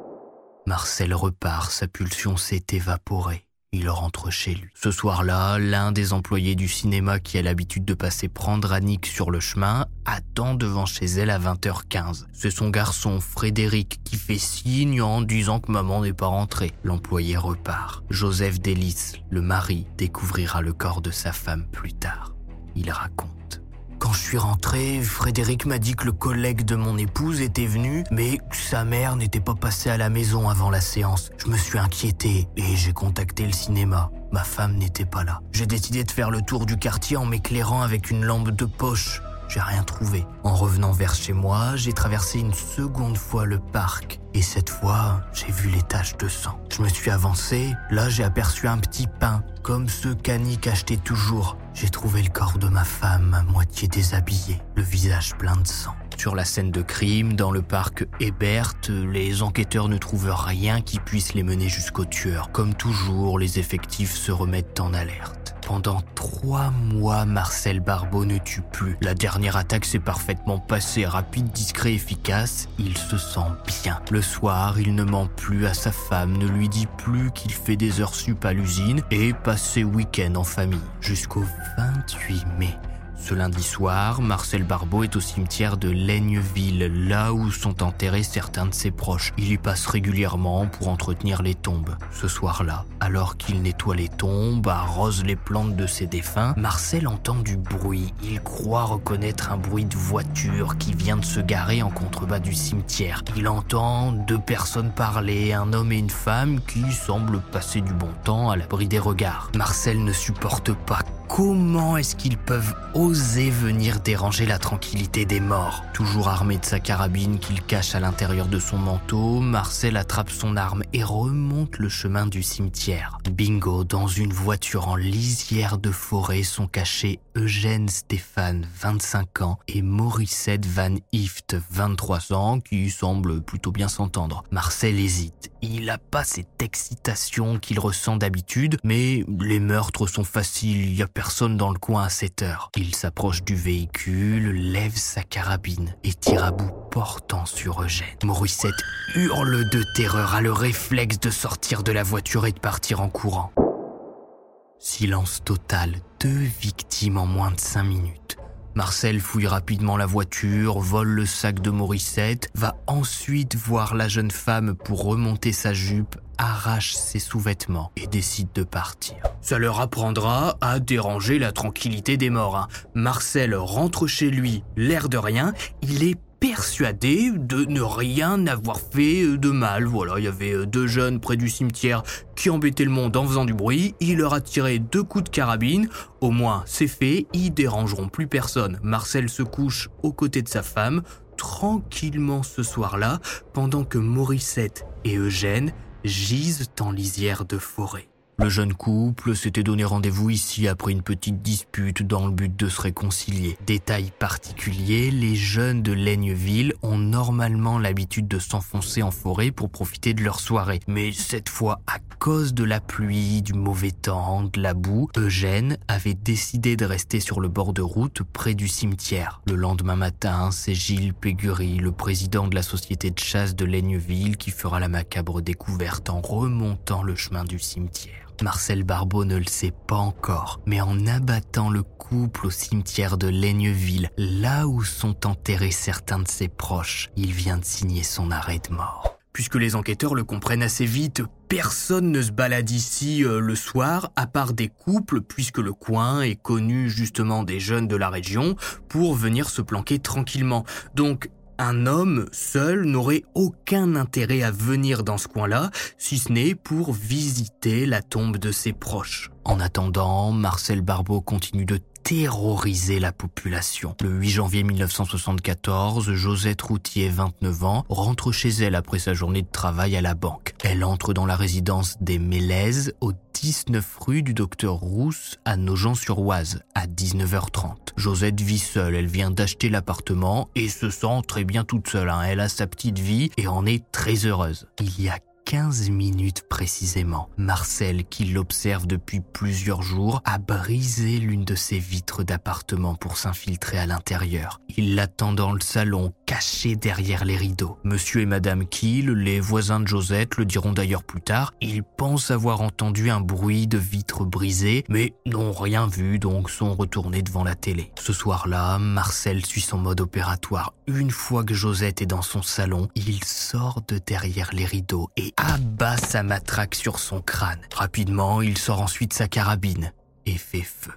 Marcel repart, sa pulsion s'est évaporée. Il rentre chez lui. Ce soir-là, l'un des employés du cinéma qui a l'habitude de passer prendre Annick sur le chemin attend devant chez elle à vingt heures quinze. C'est son garçon, Frédéric, qui fait signe en disant que maman n'est pas rentrée. L'employé repart. Joseph Delis, le mari, découvrira le corps de sa femme plus tard. Il raconte. Quand je suis rentré, Frédéric m'a dit que le collègue de mon épouse était venu, mais que sa mère n'était pas passée à la maison avant la séance. Je me suis inquiété et j'ai contacté le cinéma. Ma femme n'était pas là. J'ai décidé de faire le tour du quartier en m'éclairant avec une lampe de poche. J'ai rien trouvé. En revenant vers chez moi, j'ai traversé une seconde fois le parc. Et cette fois, j'ai vu les taches de sang. Je me suis avancé. Là, j'ai aperçu un petit pain, comme ceux qu'Annick achetait toujours. J'ai trouvé le corps de ma femme à moitié déshabillé, le visage plein de sang. Sur la scène de crime, dans le parc Hébert, les enquêteurs ne trouvent rien qui puisse les mener jusqu'au tueur. Comme toujours, les effectifs se remettent en alerte. Pendant trois mois, Marcel Barbeau ne tue plus. La dernière attaque s'est parfaitement passée, rapide, discret, efficace. Il se sent bien. Le soir, il ne ment plus à sa femme, ne lui dit plus qu'il fait des heures sup à l'usine et passe ses week-ends en famille. Jusqu'au vingt-huit mai. Ce lundi soir, Marcel Barbeau est au cimetière de Laigneville, là où sont enterrés certains de ses proches. Il y passe régulièrement pour entretenir les tombes. Ce soir-là, alors qu'il nettoie les tombes, arrose les plantes de ses défunts, Marcel entend du bruit. Il croit reconnaître un bruit de voiture qui vient de se garer en contrebas du cimetière. Il entend deux personnes parler, un homme et une femme qui semblent passer du bon temps à l'abri des regards. Marcel ne supporte pas. Comment est-ce qu'ils peuvent oser venir déranger la tranquillité des morts ? Toujours armé de sa carabine qu'il cache à l'intérieur de son manteau, Marcel attrape son arme et remonte le chemin du cimetière. Bingo, dans une voiture en lisière de forêt sont cachés Eugène Stéphane, vingt-cinq ans, et Morissette Van Ift, vingt-trois ans, qui semblent plutôt bien s'entendre. Marcel hésite. Il n'a pas cette excitation qu'il ressent d'habitude, mais les meurtres sont faciles, il n'y a personne dans le coin à cette heure. Il s'approche du véhicule, lève sa carabine et tire à bout portant sur Eugène. Morissette hurle de terreur, a le réflexe de sortir de la voiture et de partir en courant. Silence total, deux victimes en moins de cinq minutes. Marcel fouille rapidement la voiture, vole le sac de Morissette, va ensuite voir la jeune femme pour remonter sa jupe, arrache ses sous-vêtements et décide de partir. Ça leur apprendra à déranger la tranquillité des morts. Hein. Marcel rentre chez lui, l'air de rien, il est persuadé de ne rien avoir fait de mal. Voilà, il y avait deux jeunes près du cimetière qui embêtaient le monde en faisant du bruit. Il leur a tiré deux coups de carabine. Au moins, c'est fait, ils dérangeront plus personne. Marcel se couche aux côtés de sa femme, tranquillement ce soir-là, pendant que Morissette et Eugène gisent en lisière de forêt. Le jeune couple s'était donné rendez-vous ici après une petite dispute dans le but de se réconcilier. Détail particulier, les jeunes de Laigneville ont normalement l'habitude de s'enfoncer en forêt pour profiter de leur soirée. Mais cette fois, à cause de la pluie, du mauvais temps, de la boue, Eugène avait décidé de rester sur le bord de route près du cimetière. Le lendemain matin, c'est Gilles Pégury, le président de la société de chasse de Laigneville, qui fera la macabre découverte en remontant le chemin du cimetière. Marcel Barbeau ne le sait pas encore, mais en abattant le couple au cimetière de Laigneville, là où sont enterrés certains de ses proches, il vient de signer son arrêt de mort. puisque les enquêteurs le comprennent assez vite. Personne ne se balade ici euh, le soir, à part des couples, puisque le coin est connu justement des jeunes de la région pour venir se planquer tranquillement. Donc, un homme seul n'aurait aucun intérêt à venir dans ce coin-là, si ce n'est pour visiter la tombe de ses proches. En attendant, Marcel Barbeau continue de terroriser la population. Le huit janvier mille neuf cent soixante-quatorze, Josette Routier, vingt-neuf ans, rentre chez elle après sa journée de travail à la banque. Elle entre dans la résidence des Mélèzes, au dix-neuf rue du Docteur Rousse, à Nogent-sur-Oise, à dix-neuf heures trente. Josette vit seule, elle vient d'acheter l'appartement et se sent très bien toute seule. Hein. Elle a sa petite vie et en est très heureuse. Il y a quinze minutes précisément, Marcel, qui l'observe depuis plusieurs jours, a brisé l'une de ses vitres d'appartement pour s'infiltrer à l'intérieur. Il l'attend dans le salon, caché derrière les rideaux. Monsieur et Madame Kiel, les voisins de Josette, le diront d'ailleurs plus tard, ils pensent avoir entendu un bruit de vitres brisées, mais n'ont rien vu, donc sont retournés devant la télé. Ce soir-là, Marcel suit son mode opératoire. Une fois que Josette est dans son salon, il sort de derrière les rideaux et abat sa matraque sur son crâne. Rapidement, il sort ensuite sa carabine et fait feu.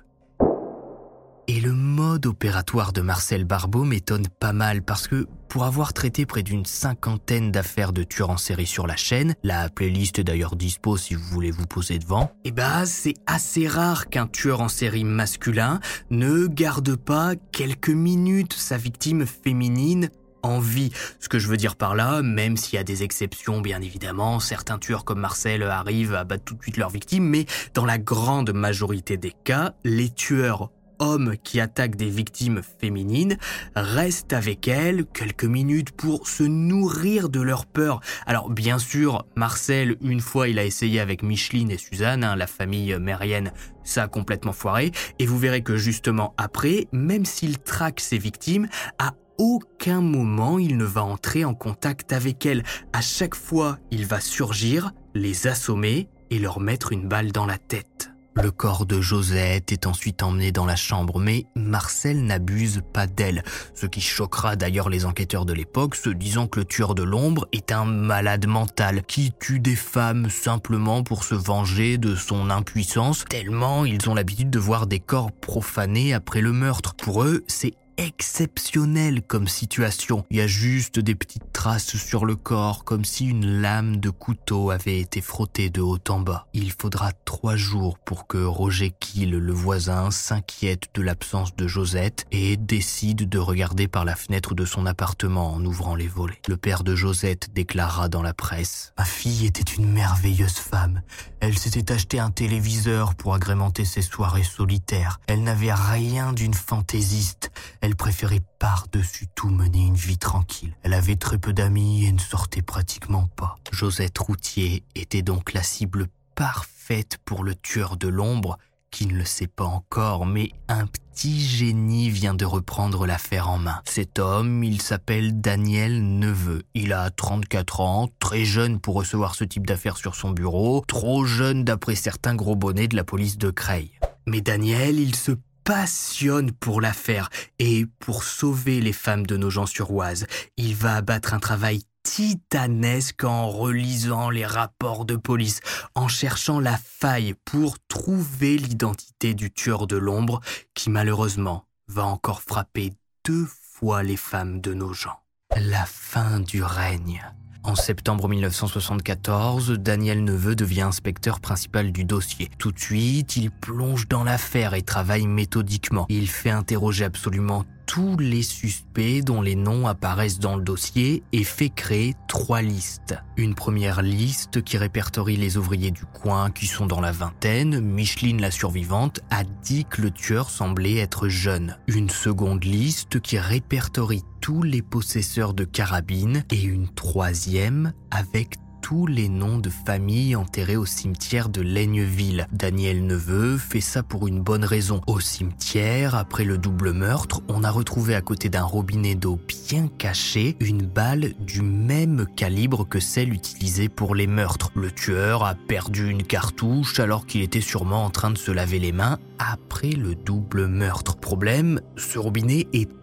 Et le mode opératoire de Marcel Barbeau m'étonne pas mal parce que pour avoir traité près d'une cinquantaine d'affaires de tueurs en série sur la chaîne, la playlist est d'ailleurs dispo si vous voulez vous poser devant, et bah c'est assez rare qu'un tueur en série masculin ne garde pas quelques minutes sa victime féminine en vie. Ce que je veux dire par là, même s'il y a des exceptions bien évidemment, certains tueurs comme Marcel arrivent à battre tout de suite leur victime, mais dans la grande majorité des cas, les tueurs hommes qui attaquent des victimes féminines restent avec elles quelques minutes pour se nourrir de leur peur. Alors bien sûr, Marcel, une fois il a essayé avec Micheline et Suzanne, hein, la famille mérienne, ça a complètement foiré, et vous verrez que justement après, même s'il traque ses victimes, à aucun moment il ne va entrer en contact avec elles. À chaque fois, il va surgir, les assommer et leur mettre une balle dans la tête. Le corps de Josette est ensuite emmené dans la chambre, mais Marcel n'abuse pas d'elle, ce qui choquera d'ailleurs les enquêteurs de l'époque, se disant que le tueur de l'ombre est un malade mental qui tue des femmes simplement pour se venger de son impuissance, tellement ils ont l'habitude de voir des corps profanés après le meurtre. Pour eux, c'est exceptionnel comme situation. Il y a juste des petites traces sur le corps, comme si une lame de couteau avait été frottée de haut en bas. Il faudra trois jours pour que Roger Kiel, le voisin, s'inquiète de l'absence de Josette et décide de regarder par la fenêtre de son appartement en ouvrant les volets. Le père de Josette déclara dans la presse « Ma fille était une merveilleuse femme. Elle s'était acheté un téléviseur pour agrémenter ses soirées solitaires. Elle n'avait rien d'une fantaisiste. Elle préférait par-dessus tout mener une vie tranquille. Elle avait très peu d'amis et ne sortait pratiquement pas. » Josette Routier était donc la cible parfaite pour le tueur de l'ombre, qui ne le sait pas encore, mais un petit génie vient de reprendre l'affaire en main. Cet homme, il s'appelle Daniel Neveu. Il a trente-quatre ans, très jeune pour recevoir ce type d'affaires sur son bureau, trop jeune d'après certains gros bonnets de la police de Creil. Mais Daniel, il se passionne pour l'affaire et pour sauver les femmes de Nogent-sur-Oise. Il va abattre un travail titanesque en relisant les rapports de police, en cherchant la faille pour trouver l'identité du tueur de l'ombre qui malheureusement va encore frapper deux fois les femmes de Nogent. La fin du règne. En septembre mille neuf cent soixante-quatorze, Daniel Neveu devient inspecteur principal du dossier. Tout de suite, il plonge dans l'affaire et travaille méthodiquement. Il fait interroger absolument tous les suspects dont les noms apparaissent dans le dossier et fait créer trois listes. Une première liste qui répertorie les ouvriers du coin qui sont dans la vingtaine. Micheline, la survivante, a dit que le tueur semblait être jeune. Une seconde liste qui répertorie tous les possesseurs de carabines et une troisième avec tous les noms de familles enterrées au cimetière de Laigneville. Daniel Neveu fait ça pour une bonne raison. Au cimetière, après le double meurtre, on a retrouvé à côté d'un robinet d'eau bien caché une balle du même calibre que celle utilisée pour les meurtres. Le tueur a perdu une cartouche alors qu'il était sûrement en train de se laver les mains après le double meurtre. Problème, ce robinet est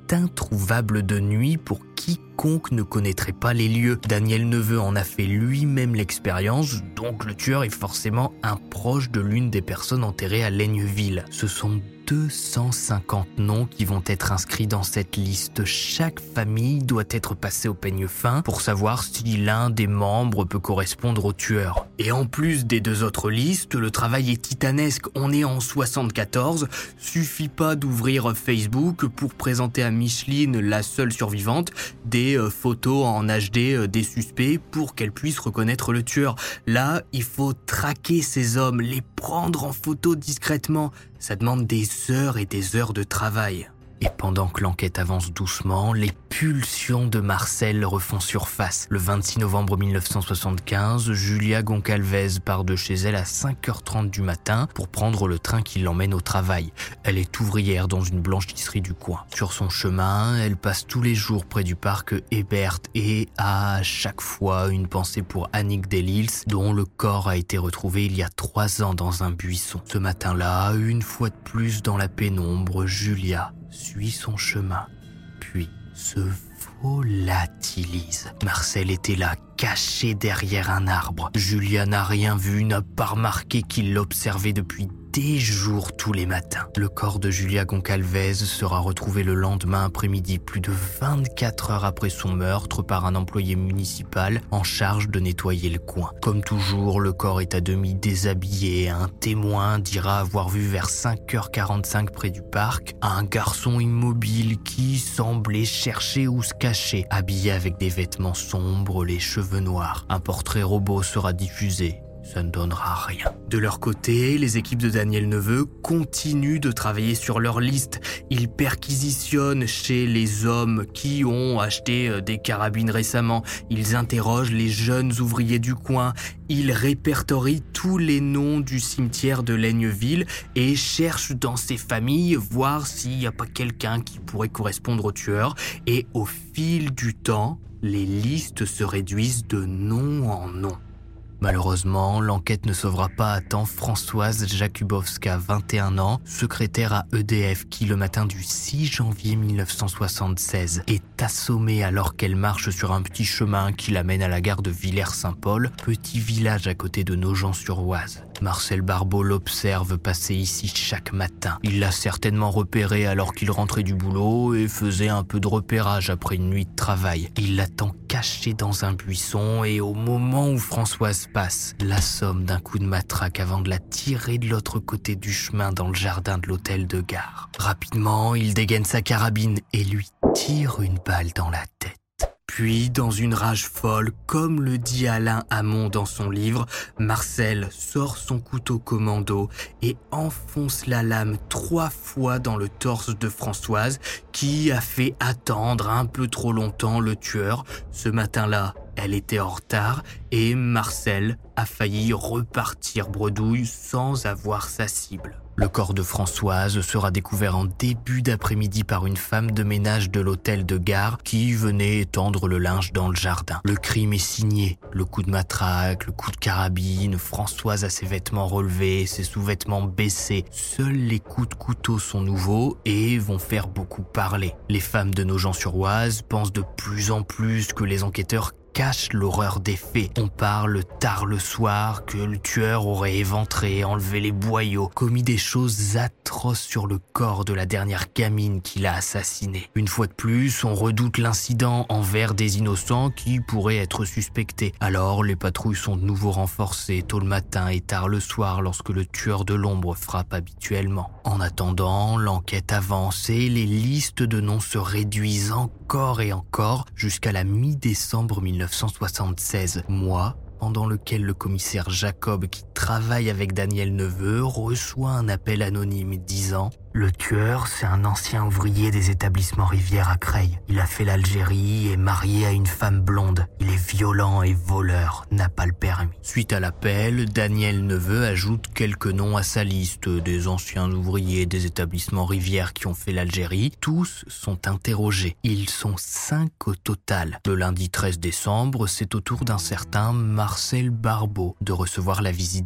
introuvable de nuit pour quiconque ne connaîtrait pas les lieux. Daniel Neveu en a fait lui-même l'expérience, donc le tueur est forcément un proche de l'une des personnes enterrées à Laigneville. Ce sont deux cent cinquante noms qui vont être inscrits dans cette liste. Chaque famille doit être passée au peigne fin pour savoir si l'un des membres peut correspondre au tueur. Et en plus des deux autres listes, le travail est titanesque. On est en soixante-quatorze, suffit pas d'ouvrir Facebook pour présenter à Micheline, la seule survivante, des euh, photos en H D euh, des suspects pour qu'elle puisse reconnaître le tueur. Là, il faut traquer ces hommes, les prendre en photo discrètement. Ça demande des heures et des heures de travail. Et pendant que l'enquête avance doucement, les pulsions de Marcel refont surface. Le vingt-six novembre mille neuf cent soixante-quinze, Julia Goncalves part de chez elle à cinq heures trente du matin pour prendre le train qui l'emmène au travail. Elle est ouvrière dans une blanchisserie du coin. Sur son chemin, elle passe tous les jours près du parc Hébert et a à chaque fois une pensée pour Annick Delisle, dont le corps a été retrouvé il y a trois ans dans un buisson. Ce matin-là, une fois de plus dans la pénombre, Julia suit son chemin, puis se volatilise. Marcel était là, caché derrière un arbre. Julia n'a rien vu, n'a pas remarqué qu'il l'observait depuis des jours tous les matins. Le corps de Julia Goncalves sera retrouvé le lendemain après-midi, plus de vingt-quatre heures après son meurtre, par un employé municipal en charge de nettoyer le coin. Comme toujours, le corps est à demi déshabillé. Un témoin dira avoir vu vers cinq heures quarante-cinq près du parc un garçon immobile qui semblait chercher où se cacher, habillé avec des vêtements sombres, les cheveux noirs. Un portrait robot sera diffusé. Ça ne donnera rien. De leur côté, les équipes de Daniel Neveu continuent de travailler sur leur liste. Ils perquisitionnent chez les hommes qui ont acheté des carabines récemment. Ils interrogent les jeunes ouvriers du coin. Ils répertorient tous les noms du cimetière de Laigneville et cherchent dans ces familles voir s'il n'y a pas quelqu'un qui pourrait correspondre au tueur. Et au fil du temps, les listes se réduisent de nom en nom. Malheureusement, l'enquête ne sauvera pas à temps Françoise Jakubowska, vingt et un ans, secrétaire à E D F, qui le matin du six janvier mille neuf cent soixante-seize est assommée alors qu'elle marche sur un petit chemin qui l'amène à la gare de Villers-Saint-Paul, petit village à côté de Nogent-sur-Oise. Marcel Barbeau l'observe passer ici chaque matin. Il l'a certainement repéré alors qu'il rentrait du boulot et faisait un peu de repérage après une nuit de travail. Il l'attend caché dans un buisson et au moment où Françoise passe, l'assomme d'un coup de matraque avant de la tirer de l'autre côté du chemin dans le jardin de l'hôtel de gare. Rapidement, il dégaine sa carabine et lui tire une balle dans la tête. Puis, dans une rage folle, comme le dit Alain Hamon dans son livre, Marcel sort son couteau commando et enfonce la lame trois fois dans le torse de Françoise, qui a fait attendre un peu trop longtemps le tueur. Ce matin-là, elle était en retard et Marcel a failli repartir bredouille sans avoir sa cible. Le corps de Françoise sera découvert en début d'après-midi par une femme de ménage de l'hôtel de gare qui venait étendre le linge dans le jardin. Le crime est signé. Le coup de matraque, le coup de carabine, Françoise a ses vêtements relevés, ses sous-vêtements baissés. Seuls les coups de couteau sont nouveaux et vont faire beaucoup parler. Les femmes de Nogent-sur-Oise pensent de plus en plus que les enquêteurs cache l'horreur des faits. On parle tard le soir que le tueur aurait éventré, enlevé les boyaux, commis des choses atroces sur le corps de la dernière gamine qu'il a assassinée. Une fois de plus, on redoute l'incident envers des innocents qui pourraient être suspectés. Alors, les patrouilles sont de nouveau renforcées tôt le matin et tard le soir lorsque le tueur de l'ombre frappe habituellement. En attendant, l'enquête avance et les listes de noms se réduisent encore et encore jusqu'à la mi-décembre mille neuf cent soixante-seize, mois pendant lequel le commissaire Jacob, qui travaille avec Daniel Neveu, reçoit un appel anonyme disant « Le tueur, c'est un ancien ouvrier des établissements Rivière à Creil. Il a fait l'Algérie et est marié à une femme blonde. Il est violent et voleur, n'a pas le permis. » Suite à l'appel, Daniel Neveu ajoute quelques noms à sa liste des anciens ouvriers des établissements Rivière qui ont fait l'Algérie. Tous sont interrogés. Ils sont cinq au total. Le lundi treize décembre, c'est au tour d'un certain Marcel Barbeau de recevoir la visite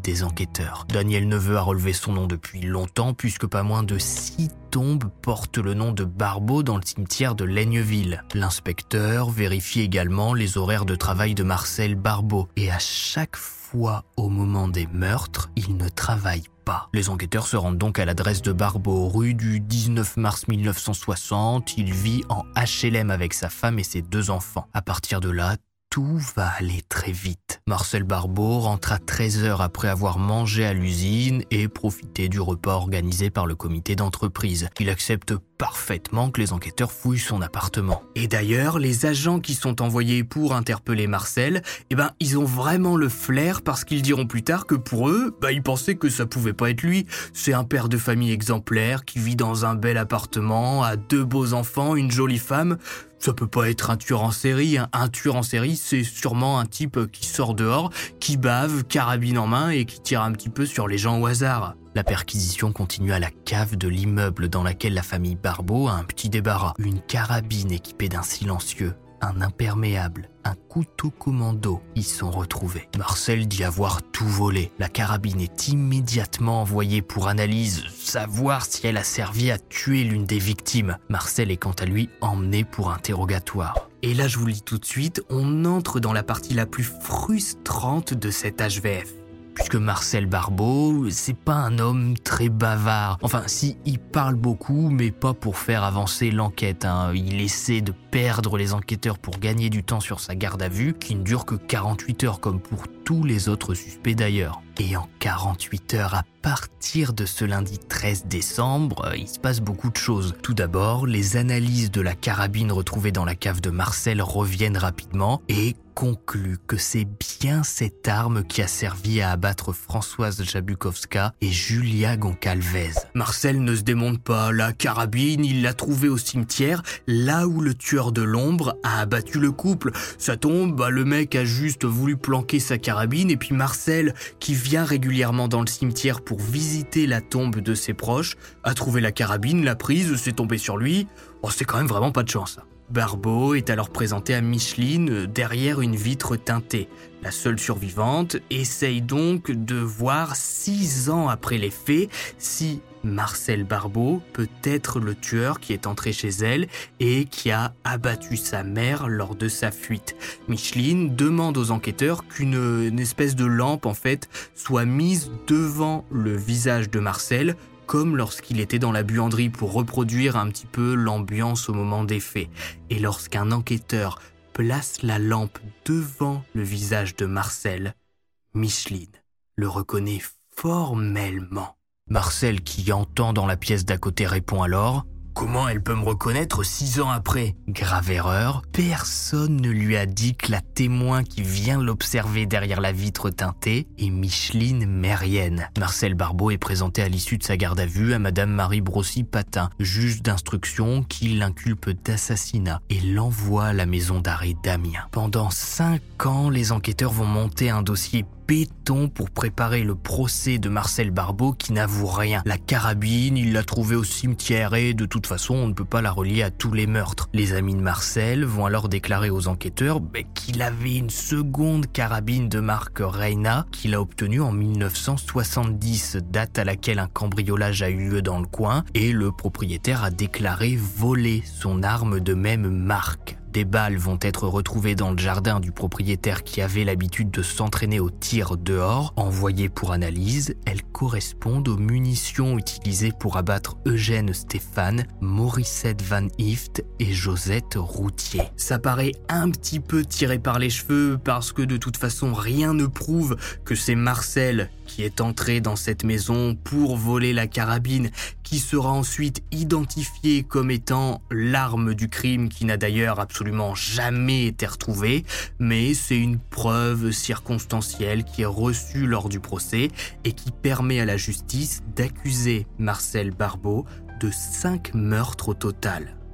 des enquêteurs. Daniel Neveu a relevé son nom depuis longtemps puisque pas moins de six tombes portent le nom de Barbeau dans le cimetière de Laigneville. L'inspecteur vérifie également les horaires de travail de Marcel Barbeau et à chaque fois au moment des meurtres, il ne travaille pas. Les enquêteurs se rendent donc à l'adresse de Barbeau, rue du dix-neuf mars mille neuf cent soixante. Il vit en H L M avec sa femme et ses deux enfants. À partir de là, tout va aller très vite. Marcel Barbeau rentre à treize heures après avoir mangé à l'usine et profité du repas organisé par le comité d'entreprise. Il accepte parfaitement que les enquêteurs fouillent son appartement. Et d'ailleurs, les agents qui sont envoyés pour interpeller Marcel, eh ben, ils ont vraiment le flair parce qu'ils diront plus tard que pour eux, bah, ils pensaient que ça pouvait pas être lui. C'est un père de famille exemplaire qui vit dans un bel appartement, a deux beaux enfants, une jolie femme. Ça peut pas être un tueur en série. Hein. Un tueur en série, c'est sûrement un type qui sort dehors, qui bave, carabine en main et qui tire un petit peu sur les gens au hasard. La perquisition continue à la cave de l'immeuble dans laquelle la famille Barbeau a un petit débarras. Une carabine équipée d'un silencieux, un imperméable, un couteau commando y sont retrouvés. Marcel dit avoir tout volé. La carabine est immédiatement envoyée pour analyse, savoir si elle a servi à tuer l'une des victimes. Marcel est quant à lui emmené pour interrogatoire. Et là, je vous le dis tout de suite, on entre dans la partie la plus frustrante de cet H V F. Puisque Marcel Barbeau, c'est pas un homme très bavard. Enfin, si, il parle beaucoup, mais pas pour faire avancer l'enquête. Hein. Il essaie de perdre les enquêteurs pour gagner du temps sur sa garde à vue, qui ne dure que quarante-huit heures, comme pour tous les autres suspects d'ailleurs. Et en quarante-huit heures, à partir de ce lundi treize décembre, il se passe beaucoup de choses. Tout d'abord, les analyses de la carabine retrouvée dans la cave de Marcel reviennent rapidement et concluent que c'est bien cette arme qui a servi à abattre Françoise Jabukowska et Julia Goncalves. Marcel ne se démonte pas. La carabine, il l'a trouvée au cimetière, là où le tueur de l'ombre a abattu le couple. Ça tombe, bah, le mec a juste voulu planquer sa carabine et puis Marcel, qui vient régulièrement dans le cimetière pour visiter la tombe de ses proches, a trouvé la carabine, l'a prise, c'est tombé sur lui. Oh, c'est quand même vraiment pas de chance. Barbeau est alors présenté à Micheline derrière une vitre teintée. La seule survivante essaye donc de voir six ans après les faits si Marcel Barbeau peut être le tueur qui est entré chez elle et qui a abattu sa mère lors de sa fuite. Micheline demande aux enquêteurs qu'une une espèce de lampe en fait soit mise devant le visage de Marcel, comme lorsqu'il était dans la buanderie pour reproduire un petit peu l'ambiance au moment des faits. Et lorsqu'un enquêteur place la lampe devant le visage de Marcel, Micheline le reconnaît formellement. Marcel, qui entend dans la pièce d'à côté, répond alors « Comment elle peut me reconnaître six ans après ?» Grave erreur, personne ne lui a dit que la témoin qui vient l'observer derrière la vitre teintée est Micheline Mérienne. Marcel Barbeau est présenté à l'issue de sa garde à vue à Madame Marie Brossy-Patin, juge d'instruction qui l'inculpe d'assassinat et l'envoie à la maison d'arrêt d'Amiens. Pendant cinq ans, les enquêteurs vont monter un dossier béton pour préparer le procès de Marcel Barbeau qui n'avoue rien. La carabine, il l'a trouvée au cimetière et de toute façon, on ne peut pas la relier à tous les meurtres. Les amis de Marcel vont alors déclarer aux enquêteurs bah, qu'il avait une seconde carabine de marque Reina qu'il a obtenue en mille neuf cent soixante-dix, date à laquelle un cambriolage a eu lieu dans le coin et le propriétaire a déclaré voler son arme de même marque. Des balles vont être retrouvées dans le jardin du propriétaire qui avait l'habitude de s'entraîner au tir dehors. Envoyées pour analyse, elles correspondent aux munitions utilisées pour abattre Eugène Stéphane, Morissette Van Hift et Josette Routier. Ça paraît un petit peu tiré par les cheveux parce que de toute façon rien ne prouve que c'est Marcel qui est entré dans cette maison pour voler la carabine, qui sera ensuite identifiée comme étant l'arme du crime qui n'a d'ailleurs absolument jamais été retrouvée, mais c'est une preuve circonstancielle qui est reçue lors du procès et qui permet à la justice d'accuser Marcel Barbeau de cinq meurtres au total.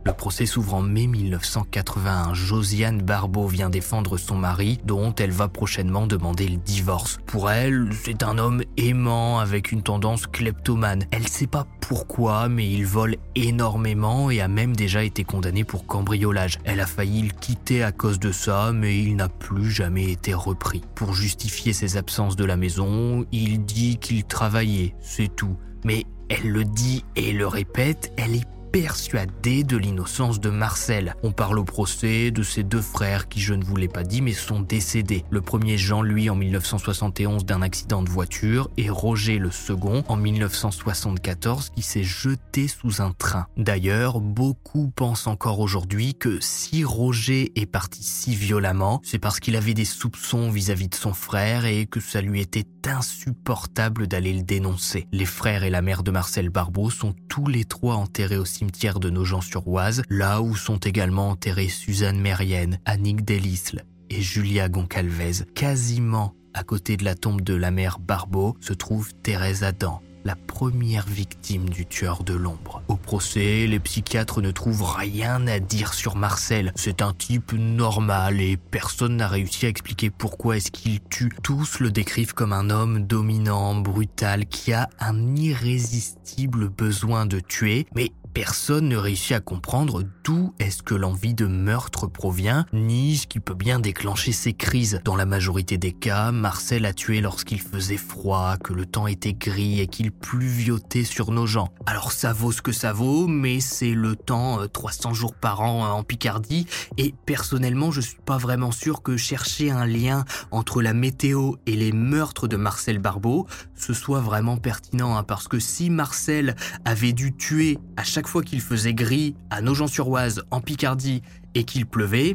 Le procès s'ouvre en mai mille neuf cent quatre-vingt-un. Josiane Barbeau vient défendre son mari, dont elle va prochainement demander le divorce. Pour elle, c'est un homme aimant avec une tendance kleptomane. Elle sait pas pourquoi, mais il vole énormément et a même déjà été condamné pour cambriolage. Elle a failli le quitter à cause de ça, mais il n'a plus jamais été repris. Pour justifier ses absences de la maison, il dit qu'il travaillait, c'est tout. Mais elle le dit et le répète, elle est persuadée de l'innocence de Marcel. On parle au procès de ses deux frères qui, je ne vous l'ai pas dit, mais sont décédés. Le premier Jean-Louis en mille neuf cent soixante et onze d'un accident de voiture et Roger le second en mille neuf cent soixante-quatorze qui s'est jeté sous un train. D'ailleurs, beaucoup pensent encore aujourd'hui que si Roger est parti si violemment, c'est parce qu'il avait des soupçons vis-à-vis de son frère et que ça lui était insupportable d'aller le dénoncer. Les frères et la mère de Marcel Barbeau sont tous les trois enterrés au cimetière de Nogent-sur-Oise, là où sont également enterrés Suzanne Mérienne, Annick Delisle et Julia Goncalves. Quasiment à côté de la tombe de la mère Barbeau se trouve Thérèse Adam, la première victime du tueur de l'ombre. Au procès, les psychiatres ne trouvent rien à dire sur Marcel. C'est un type normal et personne n'a réussi à expliquer pourquoi est-ce qu'il tue. Tous le décrivent comme un homme dominant, brutal, qui a un irrésistible besoin de tuer, mais personne ne réussit à comprendre d'où est-ce que l'envie de meurtre provient, ni ce qui peut bien déclencher ces crises. Dans la majorité des cas, Marcel a tué lorsqu'il faisait froid, que le temps était gris et qu'il pluviotait sur Nogent. Alors ça vaut ce que ça vaut, mais c'est le temps euh, trois cents jours par an euh, en Picardie, et personnellement je suis pas vraiment sûr que chercher un lien entre la météo et les meurtres de Marcel Barbeau, ce soit vraiment pertinent, hein, parce que si Marcel avait dû tuer à chaque fois qu'il faisait gris à Nogent-sur-Oise, en Picardie, et qu'il pleuvait,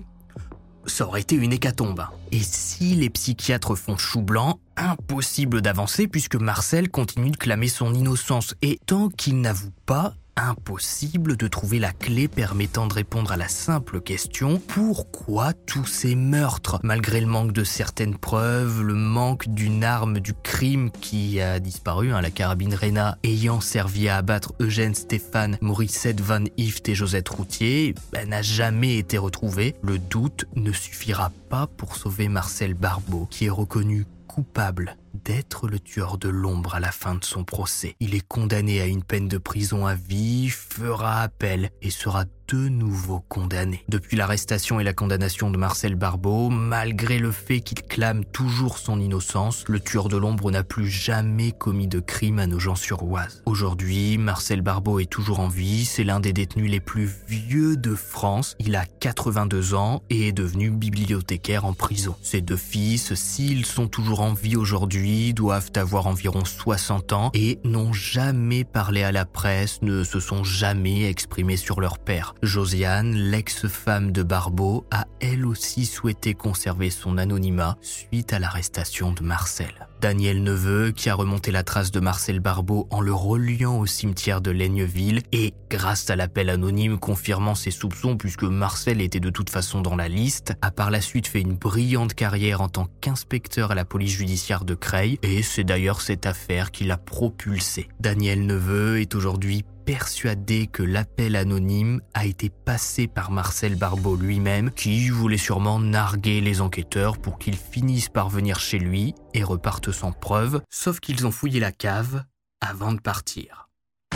ça aurait été une hécatombe. Et si les psychiatres font chou blanc, impossible d'avancer puisque Marcel continue de clamer son innocence. Et tant qu'il n'avoue pas, impossible de trouver la clé permettant de répondre à la simple question « Pourquoi tous ces meurtres ?» Malgré le manque de certaines preuves, le manque d'une arme du crime qui a disparu, hein, la carabine Reyna ayant servi à abattre Eugène Stéphane, Morissette Van Ift et Josette Routier, ben, n'a jamais été retrouvée. Le doute ne suffira pas pour sauver Marcel Barbeau, qui est reconnu coupable d'être le tueur de l'ombre à la fin de son procès. Il est condamné à une peine de prison à vie, fera appel et sera de nouveau condamné. Depuis l'arrestation et la condamnation de Marcel Barbeau, malgré le fait qu'il clame toujours son innocence, le tueur de l'ombre n'a plus jamais commis de crime à Nogent-sur-Oise. Aujourd'hui, Marcel Barbeau est toujours en vie, c'est l'un des détenus les plus vieux de France. Il a quatre-vingt-deux ans et est devenu bibliothécaire en prison. Ses deux fils, s'ils sont toujours en vie aujourd'hui, doivent avoir environ soixante ans et n'ont jamais parlé à la presse, ne se sont jamais exprimés sur leur père. Josiane, l'ex-femme de Barbeau, a elle aussi souhaité conserver son anonymat suite à l'arrestation de Marcel. Daniel Neveu, qui a remonté la trace de Marcel Barbeau en le reliant au cimetière de Laigneville et, grâce à l'appel anonyme confirmant ses soupçons puisque Marcel était de toute façon dans la liste, a par la suite fait une brillante carrière en tant qu'inspecteur à la police judiciaire de Creil et c'est d'ailleurs cette affaire qui l'a propulsé. Daniel Neveu est aujourd'hui persuadé que l'appel anonyme a été passé par Marcel Barbeau lui-même, qui voulait sûrement narguer les enquêteurs pour qu'ils finissent par venir chez lui et repartent sans preuve, sauf qu'ils ont fouillé la cave avant de partir.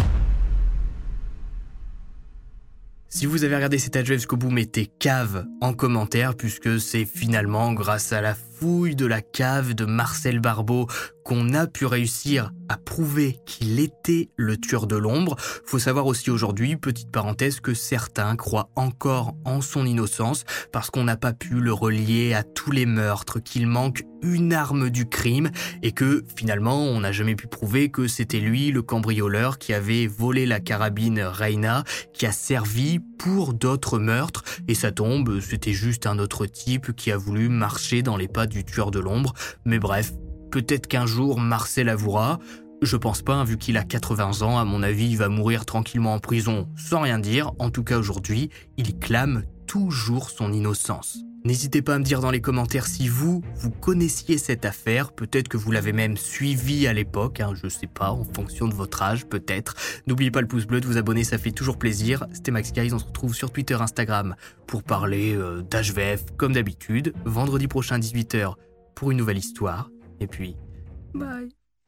Si vous avez regardé cet adjeu jusqu'au bout, mettez cave en commentaire puisque c'est finalement grâce à la fouille de la cave de Marcel Barbeau qu'on a pu réussir à prouver qu'il était le tueur de l'ombre. Faut savoir aussi aujourd'hui, petite parenthèse, que certains croient encore en son innocence parce qu'on n'a pas pu le relier à tous les meurtres, qu'il manque une arme du crime et que finalement on n'a jamais pu prouver que c'était lui le cambrioleur qui avait volé la carabine Reyna qui a servi pour d'autres meurtres et ça tombe, c'était juste un autre type qui a voulu marcher dans les pas du tueur de l'ombre. Mais bref, peut-être qu'un jour Marcel avouera. Je pense pas, hein, vu qu'il a quatre-vingts ans, à mon avis, il va mourir tranquillement en prison sans rien dire. En tout cas, aujourd'hui, il clame toujours son innocence. N'hésitez pas à me dire dans les commentaires si vous, vous connaissiez cette affaire, peut-être que vous l'avez même suivie à l'époque, hein, je sais pas, en fonction de votre âge peut-être. N'oubliez pas le pouce bleu, de vous abonner, ça fait toujours plaisir. C'était Max Guys, on se retrouve sur Twitter, Instagram pour parler euh, d'H V F comme d'habitude. Vendredi prochain à dix-huit heures pour une nouvelle histoire. Et puis, bye.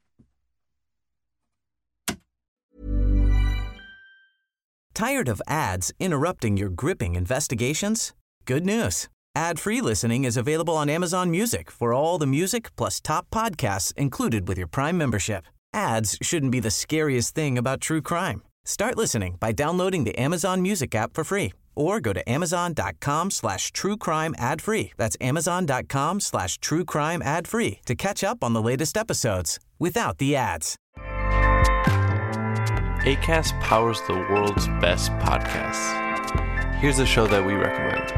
Tired of ads interrupting your gripping investigations? Good news. Ad-free listening is available on Amazon Music for all the music plus top podcasts included with your Prime membership. Ads shouldn't be the scariest thing about true crime. Start listening by downloading the Amazon Music app for free or go to amazon.com slash true crime ad free. That's amazon.com slash true crime ad free to catch up on the latest episodes without the ads. Acast powers the world's best podcasts. Here's a show that we recommend.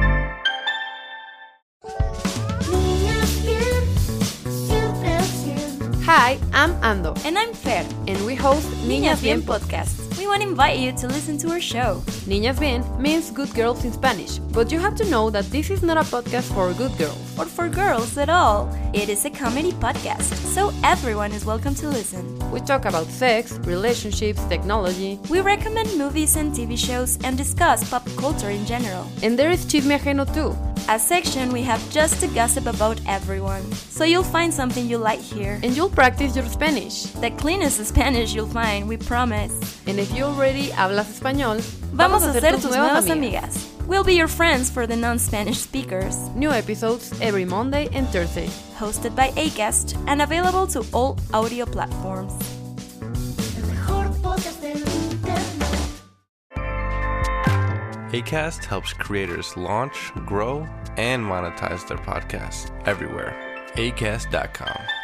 Hi, I'm Ando. And I'm Fer. And we host Niñas Bien Podcast. We want to invite you to listen to our show. Niñas Bien means good girls in Spanish, but you have to know that this is not a podcast for good girls. Or for girls at all. It is a comedy podcast, so everyone is welcome to listen. We talk about sex, relationships, technology. We recommend movies and T V shows and discuss pop culture in general. And there is Chisme Ajeno too. A section we have just to gossip about everyone. So you'll find something you like here. And you'll practice your Spanish. The cleanest Spanish you'll find, we promise. And if you already hablas español, vamos a ser tus nuevas amigas. We'll be your friends for the non-Spanish speakers. New episodes every Monday and Thursday. Hosted by Acast and available to all audio platforms. Acast helps creators launch, grow, and monetize their podcasts everywhere. acast dot com.